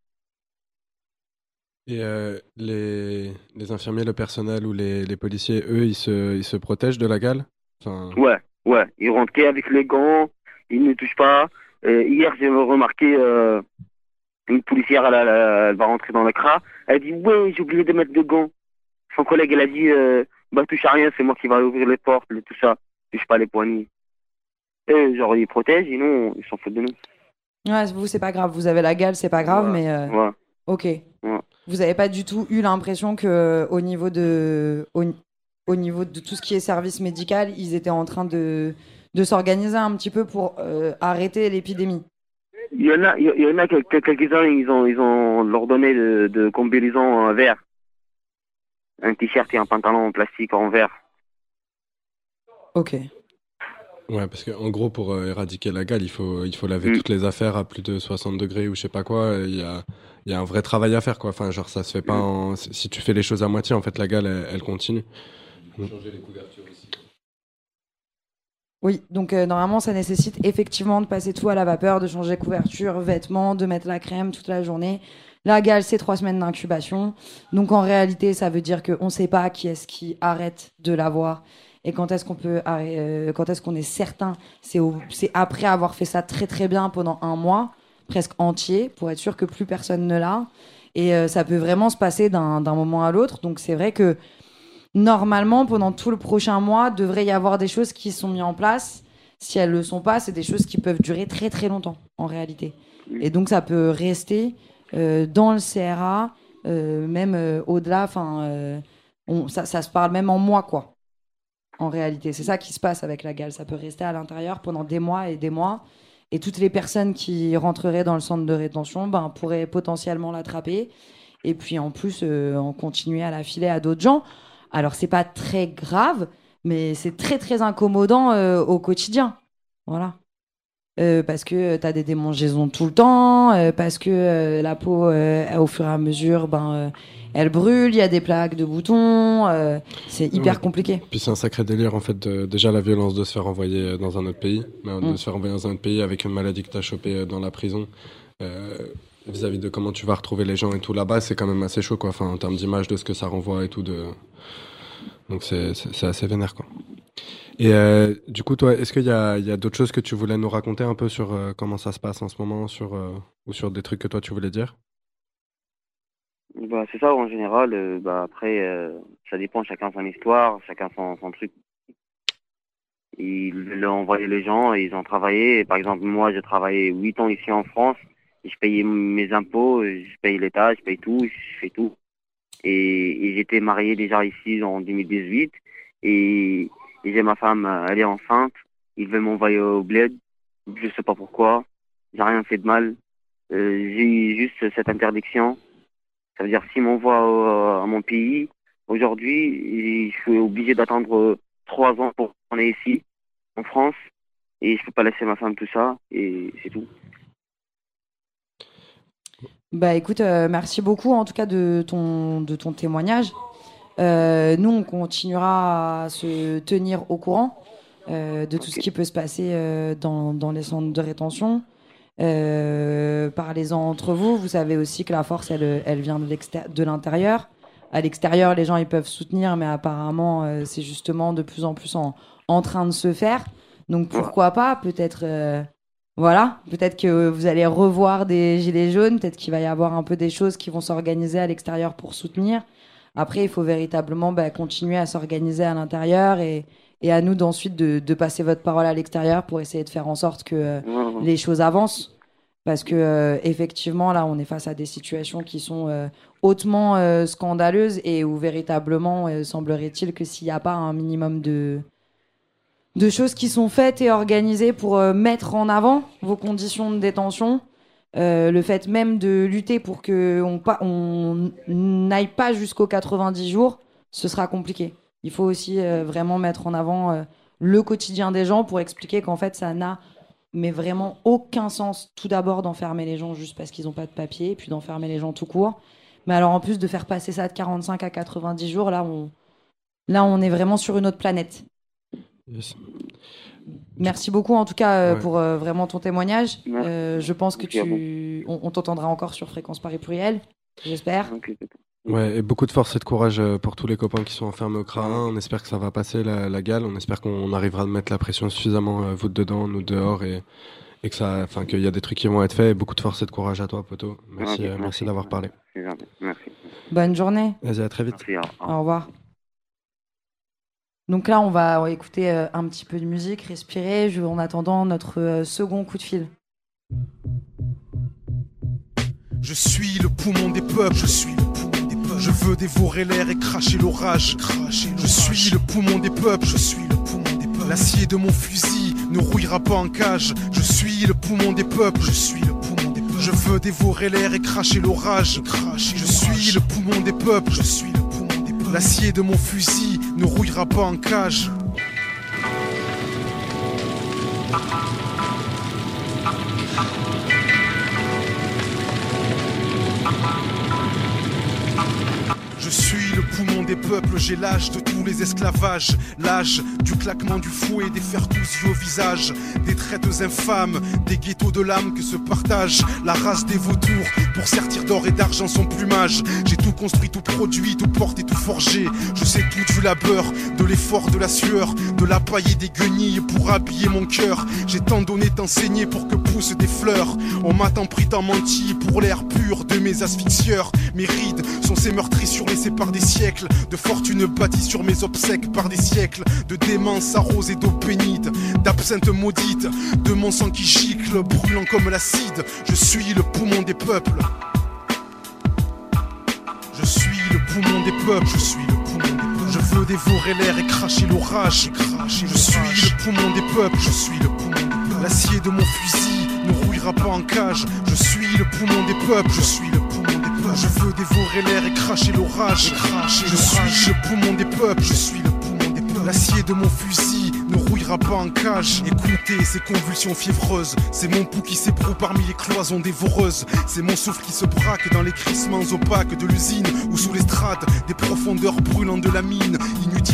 Et euh, les, les infirmiers, le personnel ou les, les policiers, eux, ils se, ils se protègent de la gale? Enfin, Ouais, ouais. Il rentre qu'avec les gants, il ne touche pas. Euh, hier j'ai remarqué euh, une policière, elle, elle, elle va rentrer dans le C R A, elle dit ouais j'ai oublié de mettre de gants. Son collègue, elle a dit, euh, bah, touche à rien, c'est moi qui va ouvrir les portes, le- tout ça. Touche pas les poignées. Et genre, ils protègent, et nous, ils s'en foutent de nous. Ouais, vous, c'est pas grave. Vous avez la gale, c'est pas grave, Ouais, mais euh, ouais. ok. Ouais. Vous avez pas du tout eu l'impression que au niveau de, au, au niveau de tout ce qui est service médical, ils étaient en train de, de s'organiser un petit peu pour euh, arrêter l'épidémie. Il y en a, il y en a quelques- quelques-uns, ils ont, ils ont leur donné de, de combinaison en verre. Un t-shirt et un pantalon en plastique en verre. Ok. ouais, parce qu'en gros, pour euh, éradiquer la gale, il faut, il faut laver Mm. toutes les affaires à plus de soixante degrés ou je sais pas quoi. Il y a, il y a un vrai travail à faire, quoi. Enfin, genre, ça se fait pas Mm. en. Si tu fais les choses à moitié, en fait, la gale, elle, elle continue. Changer les couvertures aussi. Oui, donc euh, normalement, ça nécessite effectivement de passer tout à la vapeur, de changer couverture, vêtements, de mettre la crème toute la journée. La gale, c'est trois semaines d'incubation. Donc en réalité, ça veut dire qu'on ne sait pas qui est-ce qui arrête de l'avoir et quand est-ce qu'on peut, arrê- euh, quand est-ce qu'on est certain. C'est au- c'est après avoir fait ça très très bien pendant un mois, presque entier, pour être sûr que plus personne ne l'a. Et euh, ça peut vraiment se passer d'un d'un moment à l'autre. Donc c'est vrai que normalement, pendant tout le prochain mois, devrait y avoir des choses qui sont mises en place. Si elles ne le sont pas, c'est des choses qui peuvent durer très très longtemps, en réalité. Et donc, ça peut rester euh, dans le C R A, euh, même euh, au-delà. Enfin, euh, on- ça, ça se parle même en mois, quoi. En réalité, c'est ça qui se passe avec la gale. Ça peut rester à l'intérieur pendant des mois et des mois. Et toutes les personnes qui rentreraient dans le centre de rétention ben, pourraient potentiellement l'attraper. Et puis, en plus, euh, en continuer à la filer à d'autres gens. Alors, c'est pas très grave, mais c'est très, très incommodant euh, au quotidien. Voilà. Euh, parce que tu as des démangeaisons tout le temps, euh, parce que euh, la peau, euh, au fur et à mesure, ben, euh, elle brûle, il y a des plaques de boutons, euh, c'est hyper Ouais. compliqué. Puis c'est un sacré délire, en fait, de- déjà la violence de se faire envoyer dans un autre pays, mais de Mm. se faire envoyer dans un autre pays avec une maladie que tu as chopée dans la prison. Euh, vis-à-vis de comment tu vas retrouver les gens et tout là-bas, c'est quand même assez chaud, quoi. Enfin, en termes d'image de ce que ça renvoie et tout. De... Donc c'est c'est- c'est assez vénère, quoi. Et euh, du coup, toi, est-ce qu'il y a, il y a d'autres choses que tu voulais nous raconter un peu sur euh, comment ça se passe en ce moment, sur, euh, ou sur des trucs que toi tu voulais dire? Bah, c'est ça en général. euh, bah, après, euh, ça dépend, chacun son histoire, chacun son, son truc. Ils ont envoyé les gens et ils ont travaillé. Et par exemple, moi, j'ai travaillé huit ans ici en France. Et je payais mes impôts, je paye l'État, je paye tout, je fais tout. Et, et j'étais marié déjà ici en deux mille dix-huit. Et, et j'ai ma femme, elle est enceinte. Ils veulent m'envoyer au bled. Je sais pas pourquoi. J'ai rien fait de mal. Euh, j'ai juste cette interdiction. Ça veut dire s'ils m'envoient à mon pays, aujourd'hui, je suis obligé d'attendre trois ans pour qu'on est ici, en France. Et je peux pas laisser ma femme tout ça. Et c'est tout. Bah écoute, euh, merci beaucoup en tout cas de ton, de ton témoignage. Euh, nous, on continuera à se tenir au courant euh, de tout ce qui peut se passer euh, dans, dans les centres de rétention. Euh, parlez-en entre vous. Vous savez aussi que la force, elle, elle vient de, l'extér- de l'intérieur. À l'extérieur, les gens ils peuvent soutenir, mais apparemment, euh, c'est justement de plus en plus en, en train de se faire. Donc pourquoi pas, peut-être... Euh, Voilà, peut-être que vous allez revoir des gilets jaunes, peut-être qu'il va y avoir un peu des choses qui vont s'organiser à l'extérieur pour soutenir. Après, il faut véritablement bah, continuer à s'organiser à l'intérieur et, et à nous d'ensuite de, de passer votre parole à l'extérieur pour essayer de faire en sorte que euh, Mmh. les choses avancent. Parce que euh, effectivement, là, on est face à des situations qui sont euh, hautement euh, scandaleuses et où véritablement, euh, semblerait-il que s'il n'y a pas un minimum de... de choses qui sont faites et organisées pour euh, mettre en avant vos conditions de détention. Euh, le fait même de lutter pour qu'on pa- on n'aille pas jusqu'aux quatre-vingt-dix jours, ce sera compliqué. Il faut aussi euh, vraiment mettre en avant euh, le quotidien des gens pour expliquer qu'en fait, ça n'a mais vraiment aucun sens, tout d'abord, d'enfermer les gens juste parce qu'ils n'ont pas de papier, et puis d'enfermer les gens tout court. Mais alors, en plus, de faire passer ça de quarante-cinq à quatre-vingt-dix jours, là, on, là, on est vraiment sur une autre planète. Yes. Merci beaucoup en tout cas euh, Ouais. pour euh, vraiment ton témoignage. Merci. Euh, je pense que Merci à tu, on, on t'entendra encore sur Fréquence Paris Pluriel, j'espère. Ok, c'est tout. Ouais, et beaucoup de force et de courage euh, pour tous les copains qui sont enfermés au C R A un. On espère que ça va passer la, la gale. On espère qu'on arrivera à mettre la pression suffisamment, euh, vous dedans, nous dehors, et, et que ça, enfin, qu'il y a des trucs qui vont être faits. Et beaucoup de force et de courage à toi, poto. Merci, Ok, euh, merci d'avoir parlé. C'est gentil. Merci. Bonne journée, Vas-y, à très vite. Merci. Au revoir. au revoir. Donc là, on va, on va écouter euh, un petit peu de musique, respirer, je- en attendant notre euh, second coup de fil. Je suis le poumon des peuples, je suis le poumon des peuples. Je veux dévorer l'air et cracher l'orage. Cracher l'orage. Je suis le poumon des peuples, je suis le poumon des peuples. L'acier de mon fusil ne rouillera pas en cage. Je suis le poumon des peuples, je suis le poumon des peuples. Je veux dévorer l'air et cracher l'orage. Cracher je suis le poumon des peuples, je suis le poumon des peuples. L'acier de mon fusil ne rouillera pas en cage. Je suis le poumon des peuples, j'ai l'âge de tous les esclavages. L'âge du claquement du fouet, des fers cousus au visage. Des traites infâmes, des ghettos de l'âme que se partage la race des vautours pour sertir d'or et d'argent son plumage. J'ai tout construit, tout produit, tout porté, tout forgé. Je sais tout du labeur, de l'effort, de la sueur, de la paille et des guenilles pour habiller mon cœur. J'ai tant donné, tant saigné pour que poussent des fleurs. On m'a tant pris, tant menti pour l'air pur de mes asphyxieurs. Mes rides sont ces meurtrissures laissées par des siècles de fortune bâtie sur mes obsèques par des siècles de démence arrosée d'eau bénite, d'absinthe maudite, de mon sang qui gicle, brûlant comme l'acide. Je suis le poumon des peuples. Je suis le poumon des peuples. Je suis le poumon des peuples. Je veux dévorer l'air et cracher l'orage. Je suis le poumon des peuples. Je suis le poumon des peuples. L'acier de mon fusil ne rouillera pas en cage. Je suis le poumon des peuples. Je suis le poumon des peuples. Je veux dévorer l'air et cracher l'orage. Je suis le poumon des peuples. Je suis le poumon des peuples. L'acier de mon fusil ne rouillera pas en cage. Écoutez ces convulsions fiévreuses. C'est mon pouls qui s'ébroue parmi les cloisons dévoreuses. C'est mon souffle qui se braque dans les crissements opaques de l'usine ou sous les strates des profondeurs brûlantes de la mine. Inutile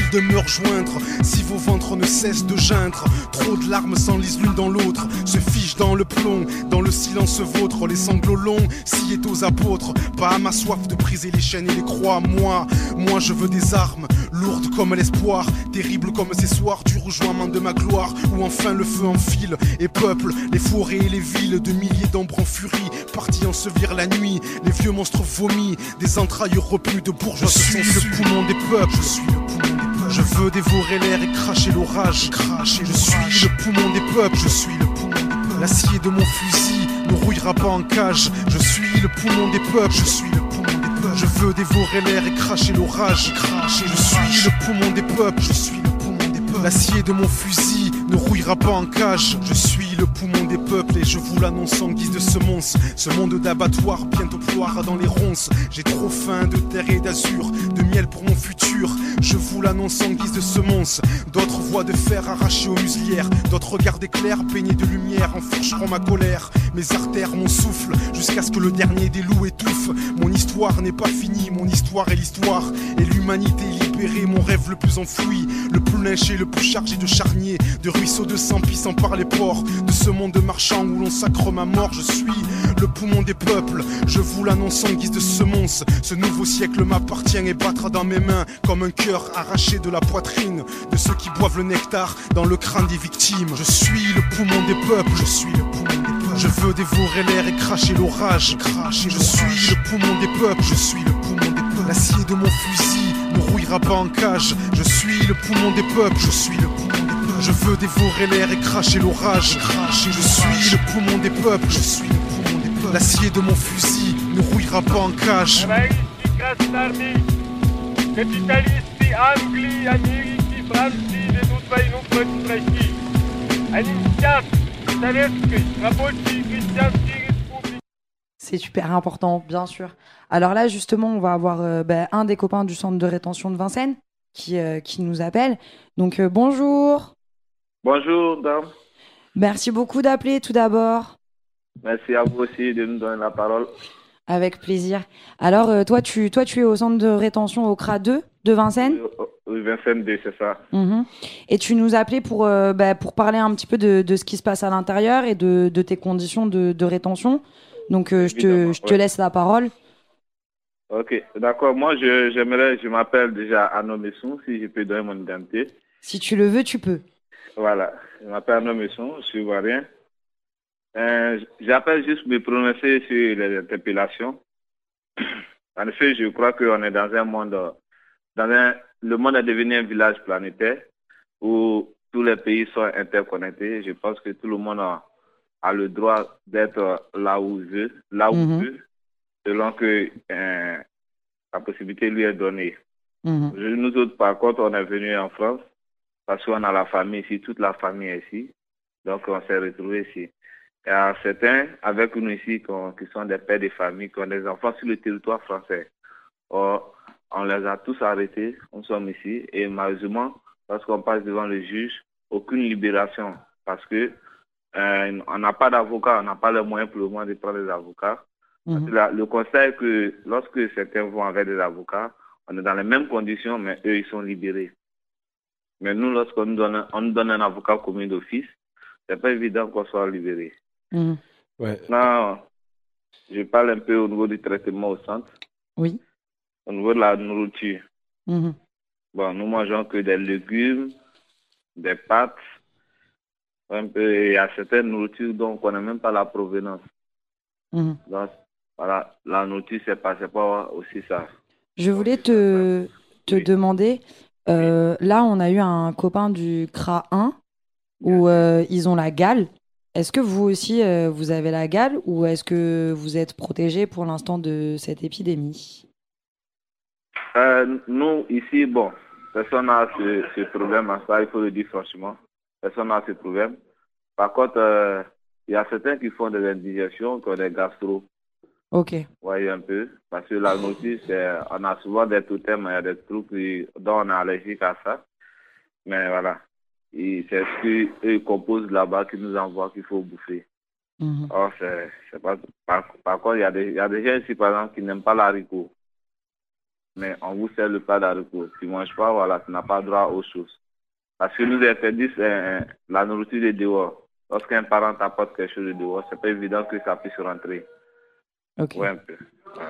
envie de me rejoindre. Si vos ventres ne cessent de geindre, trop de larmes s'enlisent l'une dans l'autre, se fichent dans le plomb, dans le silence vôtre, les sanglots longs sciés aux apôtres. Pas à ma soif de briser les chaînes et les croix. Moi, moi je veux des armes, lourdes comme l'espoir, terribles comme ces soirs du rejoinement de ma gloire, où enfin le feu enfile et peuple les forêts et les villes de milliers d'ombres en furie, partis ensevelir la nuit, les vieux monstres vomis, des entrailles repues de bourgeois. Je suis le poumon des peuples, je suis le poumon des peuples. Je veux dévorer l'air et cracher l'orage, cracher. Je suis le poumon des peuples, je suis le poumon des peuples. L'acier de mon fusil ne rouillera pas en cage. Je suis le poumon des peuples, je suis le poumon des peuples. Je veux dévorer l'air et cracher l'orage, cracher. Je suis le poumon des peuples, je suis le poumon des peuples. L'acier de mon fusil ne rouillera pas en cage. Je suis le poumon des peuples et je vous l'annonce en guise de semonce. Ce monde d'abattoir bientôt ploiera dans les ronces. J'ai trop faim de terre et d'azur, de miel pour mon futur. Je vous l'annonce en guise de semonce. D'autres voies de fer arrachées aux muselières, d'autres regards d'éclairs baignés de lumière enfourcheront ma colère. Mes artères, mon souffle, jusqu'à ce que le dernier des loups étouffe. Mon histoire n'est pas finie, mon histoire est l'histoire. Et l'humanité libérée, mon rêve le plus enfoui, le plus lynché, le plus chargé de charniers, de ruisseaux de sang pissant par les ports, de ce monde marchand où l'on sacre ma mort. Je suis le poumon des peuples, je vous l'annonce en guise de semonce. Ce nouveau siècle m'appartient et battra dans mes mains comme un cœur arraché de la poitrine de ceux qui boivent le nectar dans le crâne des victimes. Je suis le poumon des peuples, je suis le poumon des peuples. Je veux dévorer l'air et cracher l'orage, cracher. Je suis le poumon des peuples, je suis le poumon des peuples. L'acier de mon fusil ne rouillera pas en cage. Je suis le poumon des peuples, je suis le poumon des peuples. Je veux dévorer l'air et cracher l'orage, cracher. Je suis le poumon des peuples, je suis le poumon des peuples. L'acier de mon fusil ne rouillera pas en cage. C'est super important, bien sûr. Alors là, justement, on va avoir euh, bah, un des copains du centre de rétention de Vincennes qui, euh, qui nous appelle. Donc, euh, bonjour. Bonjour, dame. Merci beaucoup d'appeler tout d'abord. Merci à vous aussi de nous donner la parole. Avec plaisir. Alors, euh, toi, tu, toi, tu es au centre de rétention au C R A deux de Vincennes ? Oui, Vincennes deux, c'est ça. Mmh. Et tu nous appelais pour, euh, bah, pour parler un petit peu de, de ce qui se passe à l'intérieur et de, de tes conditions de, de rétention. Donc, euh, je te, je te ouais. laisse la parole. Ok, d'accord. Moi, je, j'aimerais, je m'appelle déjà Arnaud Messon, si je peux donner mon identité. Si tu le veux, tu peux. Voilà, je m'appelle Arnaud Messon, je suis ivoirien. Euh, j'appelle juste pour me prononcer sur les interpellations. En effet, je crois qu'on est dans un monde, dans un, le monde est devenu un village planétaire où tous les pays sont interconnectés. Je pense que tout le monde a, a le droit d'être là où il veut, là où il Mmh. veut, selon que euh, la possibilité lui est donnée. Mmh. Nous autres, par contre, on est venus en France parce qu'on a la famille ici, toute la famille est ici. Donc, on s'est retrouvés ici. Il y a certains avec nous ici qui sont des pères de famille, qui ont des enfants sur le territoire français. Or, on les a tous arrêtés, nous sommes ici, et malheureusement, lorsqu'on passe devant le juge, aucune libération, parce que euh, on n'a pas d'avocat, on n'a pas les moyens pour le moment de prendre des avocats. Mmh. La, le constat est que lorsque certains vont avec des avocats, on est dans les mêmes conditions, mais eux, ils sont libérés. Mais nous, lorsqu'on nous donne, on nous donne un avocat commun d'office, c'est pas évident qu'on soit libéré. Mmh. Ouais. Non, je parle un peu au niveau du traitement au centre. Oui. Au niveau de la nourriture. Mmh. Bon, nous mangeons que des légumes, des pâtes, un peu, il y a certaines nourritures dont on ne connaît même pas la provenance. Mmh. Donc, voilà, la nourriture, c'est pas, c'est pas aussi ça. Je voulais te, te oui. demander, euh, là, on a eu un copain du C R A un où euh, ils ont la gale. Est-ce que vous aussi, euh, vous avez la gale ou est-ce que vous êtes protégé pour l'instant de cette épidémie ? euh, Nous, ici, bon, personne n'a ce, ce problème, ça, il faut le dire franchement. Personne n'a ce problème. Par contre, il euh, y a certains qui font des indigestions, qui ont des gastro. Ok. Voyez un peu. Parce que la nourriture, c'est, on a souvent des totems, il y a des trucs dont on est allergique à ça. Mais voilà. Et c'est ce qu'ils composent là-bas qui nous envoient qu'il faut bouffer. Mmh. Or, c'est, c'est pas, par, par contre, il y, a des, il y a des gens ici, par exemple, qui n'aiment pas l'haricot. mais on vous sert le plat d'haricots. Tu ne manges pas, voilà, tu n'as pas droit aux choses. Parce que nous interdisent euh, la nourriture de dehors. Lorsqu'un parent t'apporte quelque chose de dehors, c'est pas évident que ça puisse rentrer. Ok. Ouais, un peu. Ouais.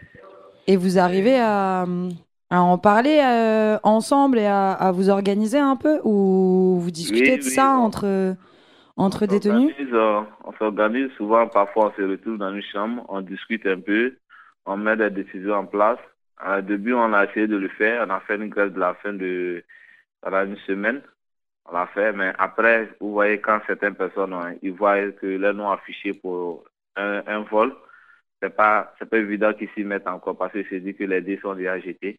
Et vous arrivez à, à en parler euh, ensemble et à, à vous organiser un peu, ou vous discutez Oui, de oui, ça on- entre, entre On détenus? s'organise, euh, on s'organise souvent, parfois on se retrouve dans une chambre, on discute un peu, on met des décisions en place. Au début, on a essayé de le faire, on a fait une grève de la fin de pendant une semaine, on l'a fait, mais après, vous voyez, quand certaines personnes, hein, ils voient que les noms affichés pour un, un vol, c'est pas, c'est pas évident qu'ils s'y mettent encore parce qu'ils se disent que les dés sont déjà jetés.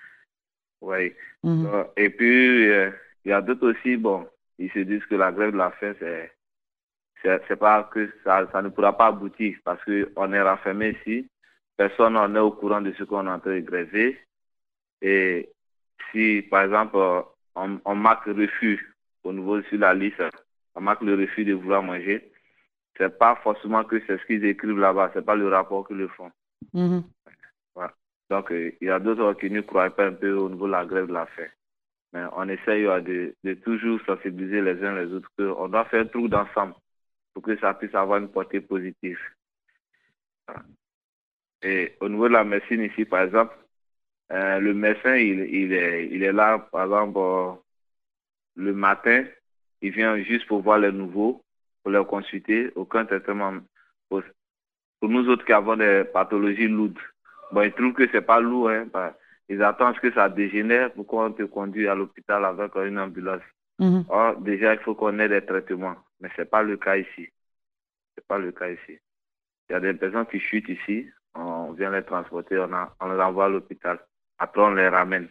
Oui. Mhm. Donc, et puis, euh, il y a d'autres aussi, bon, ils se disent que la grève de la faim, c'est, c'est, c'est pas que ça, ça ne pourra pas aboutir parce qu'on est renfermé ici. Personne n'en est au courant de ce qu'on est en train de gréver. Et si, par exemple, euh, on, on marque refus au niveau sur la liste, on marque le refus de vouloir manger, c'est pas forcément que c'est ce qu'ils écrivent là-bas, c'est pas le rapport qu'ils le font. Mhm. Voilà. Donc, euh, il y a d'autres qui ne croient pas un peu au niveau de la grève de la faim. Mais on essaye euh, de, de toujours sensibiliser les uns les autres qu'on doit faire un truc d'ensemble pour que ça puisse avoir une portée positive. Voilà. Et au niveau de la médecine ici, par exemple, euh, le médecin, il, il, est, il est là, par exemple, euh, le matin, il vient juste pour voir les nouveaux, pour les consulter, aucun traitement. Pour, pour nous autres qui avons des pathologies lourdes, bon, ils trouvent que c'est pas lourd, hein, bah, ils attendent que ça dégénère pour qu'on te conduise à l'hôpital avec une ambulance. Mhm. Or, déjà, il faut qu'on ait des traitements, mais c'est pas le cas ici. C'est pas le cas ici. Il y a des personnes qui chutent ici, on vient les transporter, on, a, on les envoie à l'hôpital. Après, on les ramène.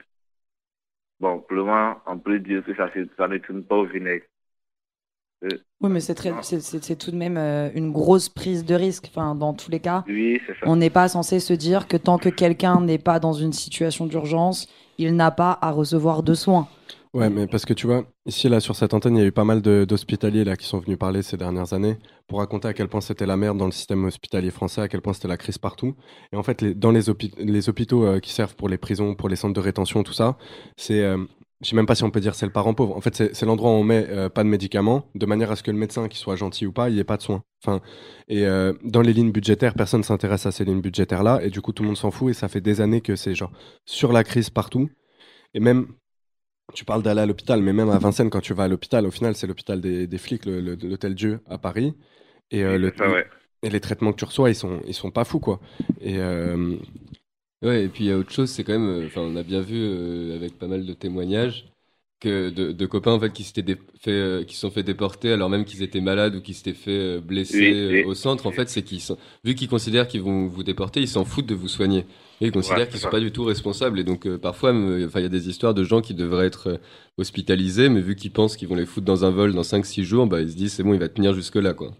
Bon, pour le moment, on peut dire que ça, ça ne tourne pas au vinaigre. Euh, Oui, mais c'est, très, non. c'est, c'est, c'est tout de même euh, une grosse prise de risque. Enfin, dans tous les cas, Oui, c'est ça. on n'est pas censé se dire que tant que quelqu'un n'est pas dans une situation d'urgence, il n'a pas à recevoir de soins. Ouais, mais parce que tu vois, ici, là, sur cette antenne, il y a eu pas mal de- d'hospitaliers là, qui sont venus parler ces dernières années pour raconter à quel point c'était la merde dans le système hospitalier français, à quel point c'était la crise partout. Et en fait, les- dans les, hôpi- les hôpitaux euh, qui servent pour les prisons, pour les centres de rétention, tout ça, c'est, euh, je sais même pas si on peut dire c'est le parent pauvre. En fait, c'est c'est l'endroit où on met euh, pas de médicaments, de manière à ce que le médecin, qu'il soit gentil ou pas, il n'y ait pas de soins. Enfin, et euh, dans les lignes budgétaires, personne s'intéresse à ces lignes budgétaires-là, et du coup, tout le monde s'en fout, et ça fait des années que c'est genre sur la crise partout. Et même, tu parles d'aller à l'hôpital, mais même à Vincennes, quand tu vas à l'hôpital, au final, c'est l'hôpital des, des flics, le- le- l'hôtel Dieu à Paris. Et, euh, Oui, le, c'est ça, ouais. et les traitements que tu reçois, ils sont, ils sont pas fous, quoi. Et euh, Ouais, et puis il y a autre chose, c'est quand même, euh, enfin, on a bien vu euh, avec pas mal de témoignages que de, de copains en fait qui s'étaient dé- fait, euh, qui se sont fait déporter alors même qu'ils étaient malades ou qu'ils s'étaient fait euh, blesser Oui, euh, oui. au centre. En fait, c'est qu'ils sont, vu qu'ils considèrent qu'ils vont vous déporter, ils s'en foutent de vous soigner. Et ils considèrent Ouais, qu'ils c'est sont ça. pas du tout responsables. Et donc euh, parfois, me- enfin, il y a des histoires de gens qui devraient être euh, hospitalisés, mais vu qu'ils pensent qu'ils vont les foutre dans un vol dans cinq six jours, bah ils se disent c'est bon, il va tenir jusque là, quoi.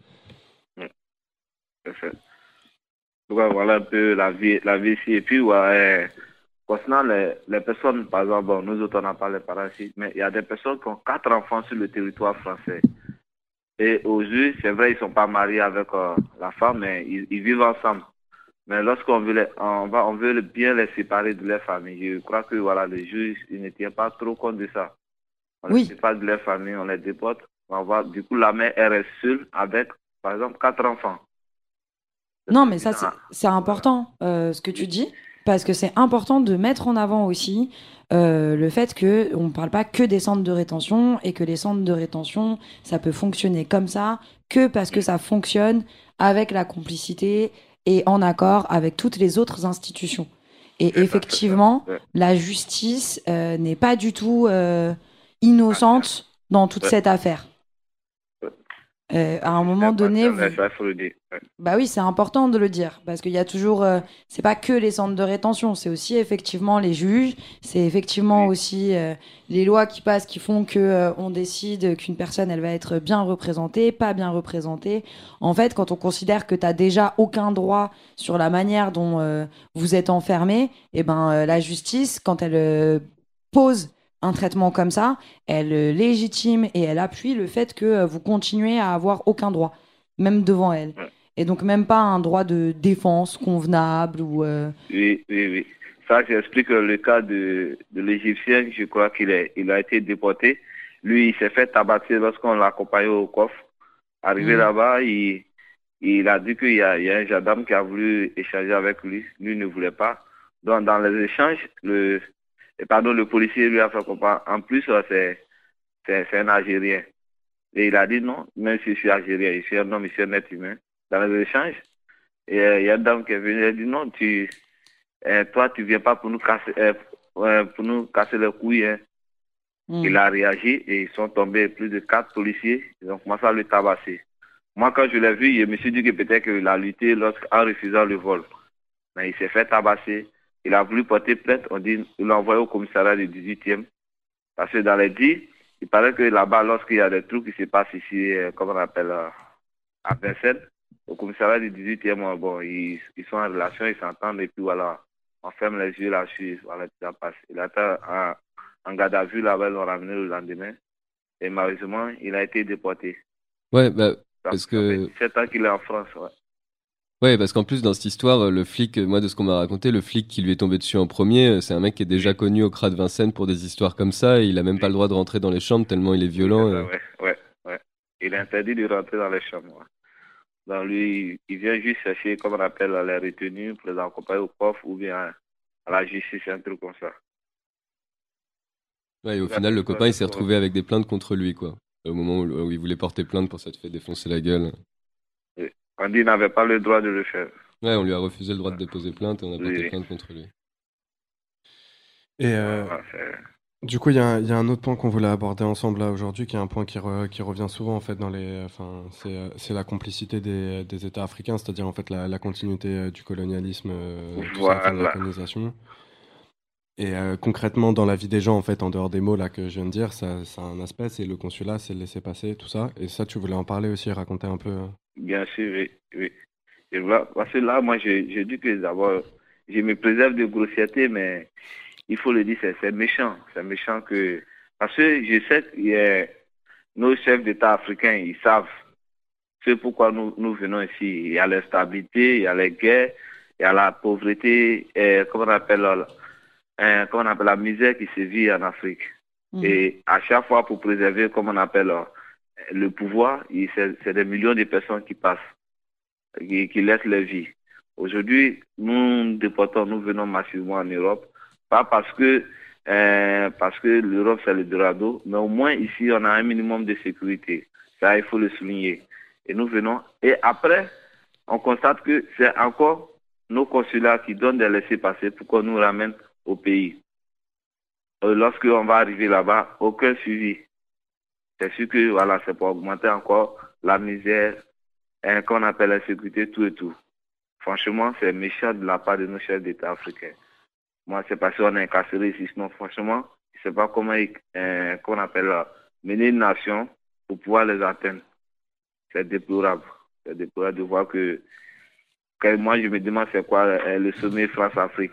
C'est ça. Ouais, voilà un peu la vie, la vie ici. Et puis, ouais, euh, concernant les, les personnes, par exemple, bon, nous autres, on n'a pas les parents ici, mais il y a des personnes qui ont quatre enfants sur le territoire français. Et aujourd'hui, c'est vrai, ils ne sont pas mariés avec euh, la femme, mais ils, ils vivent ensemble. Mais lorsqu'on veut, les, on va, on veut bien les séparer de leur famille, je crois que voilà, le juge, il ne tient pas trop compte de ça. On Oui. les sépare de leur famille, on les déporte. On va, du coup, la mère, elle reste seule avec, par exemple, quatre enfants. Non, mais ça, c'est, évident. c'est important, euh, ce que tu dis, parce que c'est important de mettre en avant aussi euh, le fait qu'on ne parle pas que des centres de rétention et que les centres de rétention, ça peut fonctionner comme ça, que parce que ça fonctionne avec la complicité et en accord avec toutes les autres institutions. Et C'est ça, c'est ça. effectivement, Ouais. la justice euh, n'est pas du tout euh, innocente dans toute Ouais. cette affaire. Euh, à un moment donné, vous... Ouais, ça, faut le dire. Ouais. Bah oui, c'est important de le dire parce qu'il y a toujours, euh, c'est pas que les centres de rétention, c'est aussi effectivement les juges, c'est effectivement aussi euh, les lois qui passent qui font que euh, on décide qu'une personne elle va être bien représentée, pas bien représentée. En fait, quand on considère que t'as déjà aucun droit sur la manière dont euh, vous êtes enfermé, et ben euh, la justice quand elle euh, pose un traitement comme ça, elle euh, légitime et elle appuie le fait que euh, vous continuez à avoir aucun droit, même devant elle. Et donc même pas un droit de défense convenable ou... euh, Oui, oui, oui. ça, j'explique le cas de, de l'Égyptien, je crois qu'il est, il a été déporté. Lui, il s'est fait tabasser lorsqu'on l'a accompagné au coffre. Arrivé mmh. là-bas, il, il a dit qu'il y a, il y a un gendarme qui a voulu échanger avec lui. Lui ne voulait pas. Donc, dans les échanges, le, pardon, le policier lui a fait comprendre. En plus, c'est, c'est, c'est un Algérien. Et il a dit non, même si je suis Algérien, je suis un homme, je suis un être humain. Dans les échanges, et euh, il y a une dame qui est venue, elle a dit non, tu, euh, toi, tu viens pas pour nous casser, euh, pour nous casser les couilles. Hein. Mmh. Il a réagi et ils sont tombés plus de quatre policiers. Ils ont commencé à le tabasser. Moi, quand je l'ai vu, je me suis dit que peut-être qu'il a lutté en refusant le vol. Mais il s'est fait tabasser. Il a voulu porter plainte. On dit, il l'a envoyé au commissariat du dix-huitième. Parce que dans les dix, il paraît que là-bas, lorsqu'il y a des trucs qui se passent ici, euh, comme on appelle euh, à Vincennes, au commissariat du dix-huitième, bon, ils, ils sont en relation, ils s'entendent et puis voilà, on ferme les yeux là-dessus, voilà, ça passe. Il a été en, en garde à vue là-bas, ils l'ont ramené le lendemain et malheureusement, il a été déporté. Ouais, bah, parce ça, que... Ça fait dix-sept ans qu'il est en France, ouais. Ouais, parce qu'en plus, dans cette histoire, le flic, moi, de ce qu'on m'a raconté, le flic qui lui est tombé dessus en premier, c'est un mec qui est déjà connu au C R A de Vincennes pour des histoires comme ça, et il a même pas le droit de rentrer dans les chambres tellement il est violent. Ouais, ouais, ouais, ouais. Il est interdit de rentrer dans les chambres, ouais. Donc lui, il vient juste chercher, comme on appelle, les retenues pour les accompagner au coffre ou bien à la justice, un truc comme ça. Ouais, et au final, le copain, il s'est retrouvé avec des plaintes contre lui, quoi. Au moment où, où il voulait porter plainte pour s'être fait défoncer la gueule. Oui. On dit qu'il n'avait pas le droit de le faire. Ouais, on lui a refusé le droit de déposer plainte et on a porté oui. plainte contre lui. Et euh, ah, du coup, il y, y a un autre point qu'on voulait aborder ensemble là aujourd'hui, qui est un point qui, re, qui revient souvent en fait dans les, enfin, c'est, c'est la complicité des, des États africains, c'est-à-dire en fait la, la continuité du colonialisme, euh, voilà. ça, de la colonisation. Et euh, concrètement, dans la vie des gens, en fait, en dehors des mots là que je viens de dire, ça, ça a un aspect, c'est le consulat, c'est le laisser-passer, tout ça. Et ça, tu voulais en parler aussi, raconter un peu. Bien sûr, oui, oui. Et voilà, parce que là, moi, j'ai, j'ai dit que d'abord, je me préserve de grossièreté, mais il faut le dire, c'est, c'est méchant. C'est méchant que... Parce que je sais que nos chefs d'État africains, ils savent c'est pourquoi nous, nous venons ici. Il y a l'instabilité, il y a les guerres, il y a la pauvreté, et, comment on appelle, euh, comment on appelle la misère qui se vit en Afrique. Mmh. Et à chaque fois, pour préserver, comme on appelle, le pouvoir, il, c'est, c'est des millions de personnes qui passent, qui, qui laissent leur vie. Aujourd'hui, nous déportons, nous venons massivement en Europe, pas parce que euh, parce que l'Europe c'est le Dorado, mais au moins ici on a un minimum de sécurité. Ça, il faut le souligner. Et nous venons, et après, on constate que c'est encore nos consulats qui donnent des laissez-passer pour qu'on nous ramène au pays. Lorsqu'on va arriver là-bas, aucun suivi. C'est sûr que voilà, c'est pour augmenter encore la misère, hein, qu'on appelle l'insécurité, tout et tout. Franchement, c'est méchant de la part de nos chefs d'État africains. Moi, c'est parce qu'on est incarcéré ici. Sinon, franchement, je ne sais pas comment euh, qu'on appelle là, mener une nation pour pouvoir les atteindre. C'est déplorable. C'est déplorable de voir que, quand moi, je me demande c'est quoi euh, le sommet France-Afrique.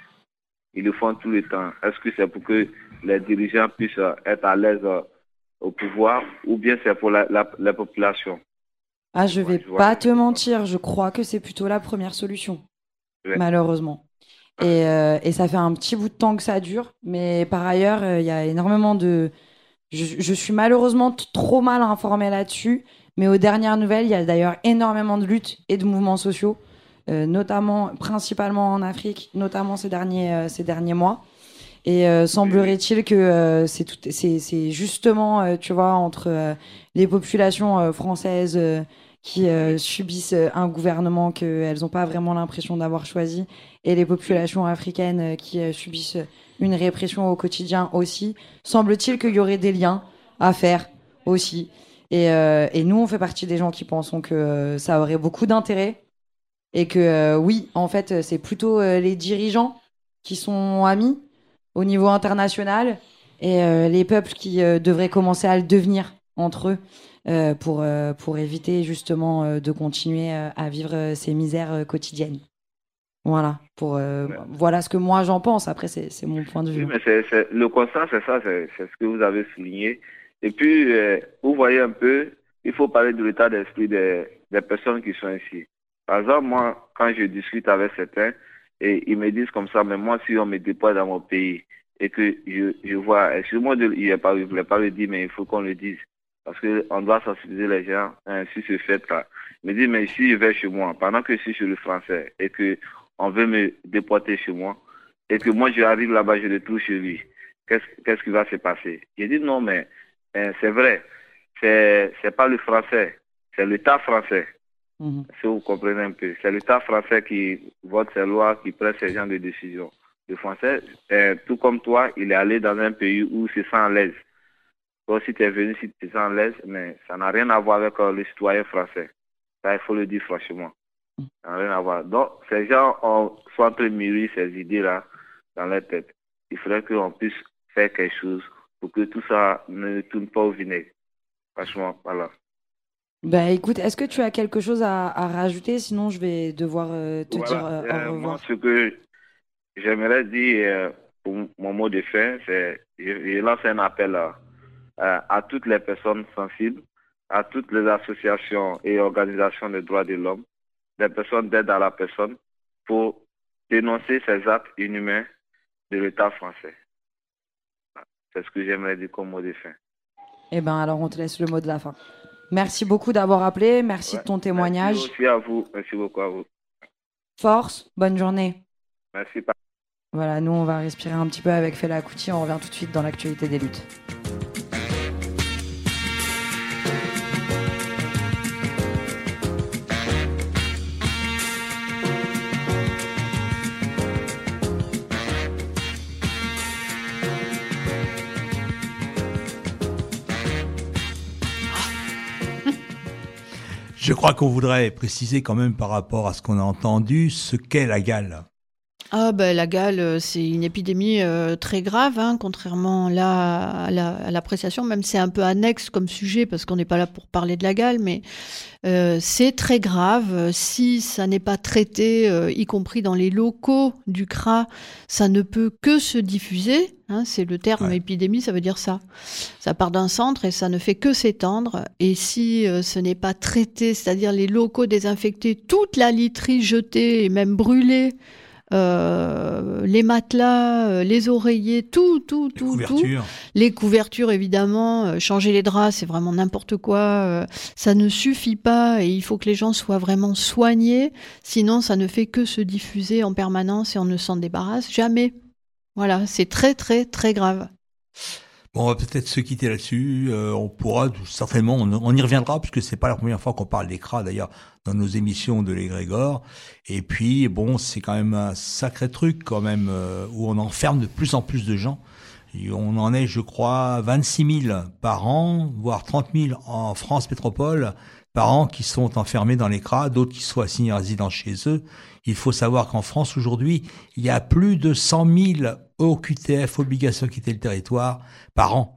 Ils le font tout le temps. Est-ce que c'est pour que les dirigeants puissent euh, être à l'aise euh, au pouvoir ou bien c'est pour la, la, la population? Ah, je vais ouais, pas te mentir, je crois que c'est plutôt la première solution, ouais. Malheureusement. Et, euh, et ça fait un petit bout de temps que ça dure, mais par ailleurs, il euh, y a énormément de... Je, je suis malheureusement t- trop mal informée là-dessus, mais aux dernières nouvelles, il y a d'ailleurs énormément de luttes et de mouvements sociaux, euh, notamment, principalement en Afrique, notamment ces derniers, euh, ces derniers mois. Et euh, semblerait-il que euh, c'est, tout, c'est, c'est justement, euh, tu vois, entre euh, les populations euh, françaises euh, qui euh, subissent un gouvernement qu'elles n'ont pas vraiment l'impression d'avoir choisi et les populations africaines euh, qui euh, subissent une répression au quotidien aussi, semble-t-il qu'il y aurait des liens à faire aussi. Et, euh, et nous, on fait partie des gens qui pensons que euh, ça aurait beaucoup d'intérêt et que euh, oui, en fait, c'est plutôt euh, les dirigeants qui sont amis au niveau international et euh, les peuples qui euh, devraient commencer à le devenir entre eux euh, pour, euh, pour éviter justement euh, de continuer euh, à vivre euh, ces misères euh, quotidiennes. Voilà, pour, euh, ouais. Voilà ce que moi j'en pense. Après, c'est, c'est mon point de vue. Oui, mais c'est, c'est, le constat, c'est ça, c'est, c'est ce que vous avez souligné. Et puis, euh, vous voyez un peu, il faut parler de l'état d'esprit des, des personnes qui sont ici. Par exemple, moi, quand je discute avec certains, Et ils me disent comme ça, mais moi, si on me déploie dans mon pays et que je, je vois, excuse-moi, de, il ne voulait pas le dire, mais il faut qu'on le dise. Parce qu'on doit sensibiliser les gens hein, sur ce fait-là. Il me dit, mais si je vais chez moi, pendant que je suis chez le Français et qu'on veut me déporter chez moi, et que moi, je arrive là-bas, je le trouve chez lui, qu'est-ce, qu'est-ce qui va se passer? J'ai dit, non, mais hein, c'est vrai, c'est, c'est pas le Français, c'est l'État français. Mmh. Si vous comprenez un peu, c'est l'État français qui vote ces lois, qui prend ces genres de décisions. Le Français, euh, tout comme toi, il est allé dans un pays où il se sent à l'aise. Toi, si tu es venu, si tu te sens à l'aise, mais ça n'a rien à voir avec euh, le citoyen français. Ça, il faut le dire franchement. Ça n'a rien à voir. Donc, ces gens ont, sont en train de mûrir ces idées-là dans leur tête. Il faudrait qu'on puisse faire quelque chose pour que tout ça ne tourne pas au vinaigre. Franchement, voilà. Bah écoute, est-ce que tu as quelque chose à, à rajouter? Sinon, je vais devoir euh, te voilà. dire euh, au euh, revoir. Moi, ce que j'aimerais dire euh, pour mon mot de fin, c'est je, je lance un appel à, à, à toutes les personnes sensibles, à toutes les associations et organisations de droits de l'homme, des personnes d'aide à la personne, pour dénoncer ces actes inhumains de l'État français. C'est ce que j'aimerais dire comme mot de fin. Eh bien, alors on te laisse le mot de la fin. Merci beaucoup d'avoir appelé, merci ouais, de ton témoignage. Merci aussi à vous, merci beaucoup à vous. Force, bonne journée. Merci. Voilà, nous on va respirer un petit peu avec Fela Kuti, on revient tout de suite dans l'actualité des luttes. Je crois qu'on voudrait préciser quand même par rapport à ce qu'on a entendu, ce qu'est la gale. Ah ben, la gale, c'est une épidémie euh, très grave, hein, contrairement là à, la, à l'appréciation, même c'est un peu annexe comme sujet parce qu'on n'est pas là pour parler de la gale, mais euh, c'est très grave. Si ça n'est pas traité, euh, y compris dans les locaux du C R A, ça ne peut que se diffuser. Hein, c'est le terme ouais. Épidémie, ça veut dire ça. Ça part d'un centre et ça ne fait que s'étendre. Et si euh, ce n'est pas traité, c'est-à-dire les locaux désinfectés, toute la literie jetée et même brûlée, Euh, les matelas, euh, les oreillers, tout, tout, tout, les tout. Les couvertures, évidemment. Euh, changer les draps, c'est vraiment n'importe quoi. Euh, ça ne suffit pas et il faut que les gens soient vraiment soignés. Sinon, ça ne fait que se diffuser en permanence et on ne s'en débarrasse jamais. Voilà, c'est très, très, très grave. Bon, on va peut-être se quitter là-dessus. Euh, on pourra certainement, on, on y reviendra parce que c'est pas la première fois qu'on parle des C R A d'ailleurs dans nos émissions de l'égrégore. Et puis bon, c'est quand même un sacré truc quand même euh, où on enferme de plus en plus de gens. Et on en est, je crois, vingt-six mille par an, voire trente mille en France métropole par an qui sont enfermés dans les C R A, d'autres qui sont assignés à résidence chez eux. Il faut savoir qu'en France aujourd'hui, il y a plus de cent mille O Q T F, obligations de quitter le territoire, par an.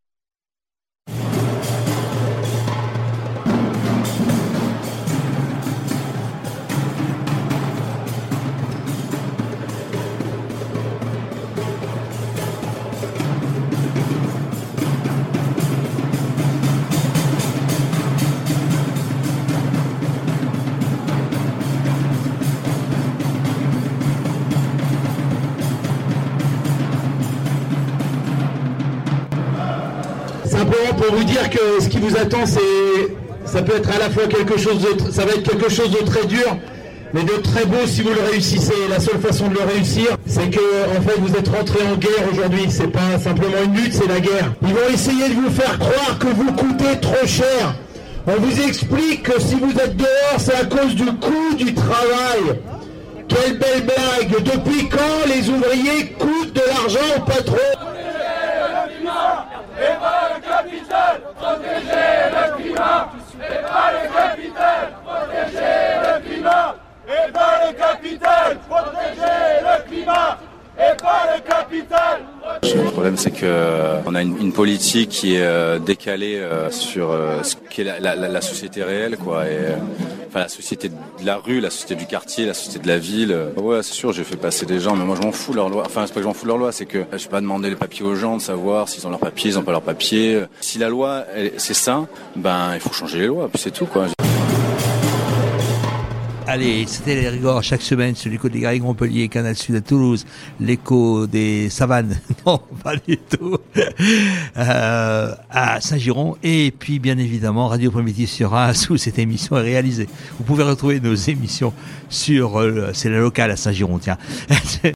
Simplement pour vous dire que ce qui vous attend, c'est, ça peut être à la fois quelque chose de, ça va être quelque chose de très dur, mais de très beau si vous le réussissez. La seule façon de le réussir, c'est que, en fait, vous êtes rentré en guerre aujourd'hui. C'est pas simplement une lutte, c'est la guerre. Ils vont essayer de vous faire croire que vous coûtez trop cher. On vous explique que si vous êtes dehors, c'est à cause du coût du travail. Quelle belle blague! Depuis quand les ouvriers coûtent de l'argent au patron? Et pas le capital, protéger le climat. Et pas le capital, protéger le climat. Et pas le capital, protéger le climat. Et pas le capital. Le problème, c'est que on a une, une politique qui est euh, décalée euh, sur euh, ce qu'est la, la, la société réelle, quoi. Et, euh, enfin, la société de la rue, la société du quartier, la société de la ville. Euh, ouais, c'est sûr, j'ai fait passer des gens, mais moi, je m'en fous de leur loi. Enfin, c'est pas que je m'en fous de leur loi, c'est que je vais pas demander les papiers aux gens de savoir s'ils ont leurs papiers, ils ont pas leurs papiers. Si la loi, elle, c'est ça, ben, il faut changer les lois, puis c'est tout, quoi. Allez, c'était les Rigors chaque semaine sur l'écho des Garrigues Montpellier, Canal Sud à Toulouse, l'écho des Savanes, non, pas du tout, euh, à Saint-Giron, et puis bien évidemment Radio Primitive sur Reims où cette émission est réalisée. Vous pouvez retrouver nos émissions sur, euh, c'est la locale à Saint-Giron, tiens.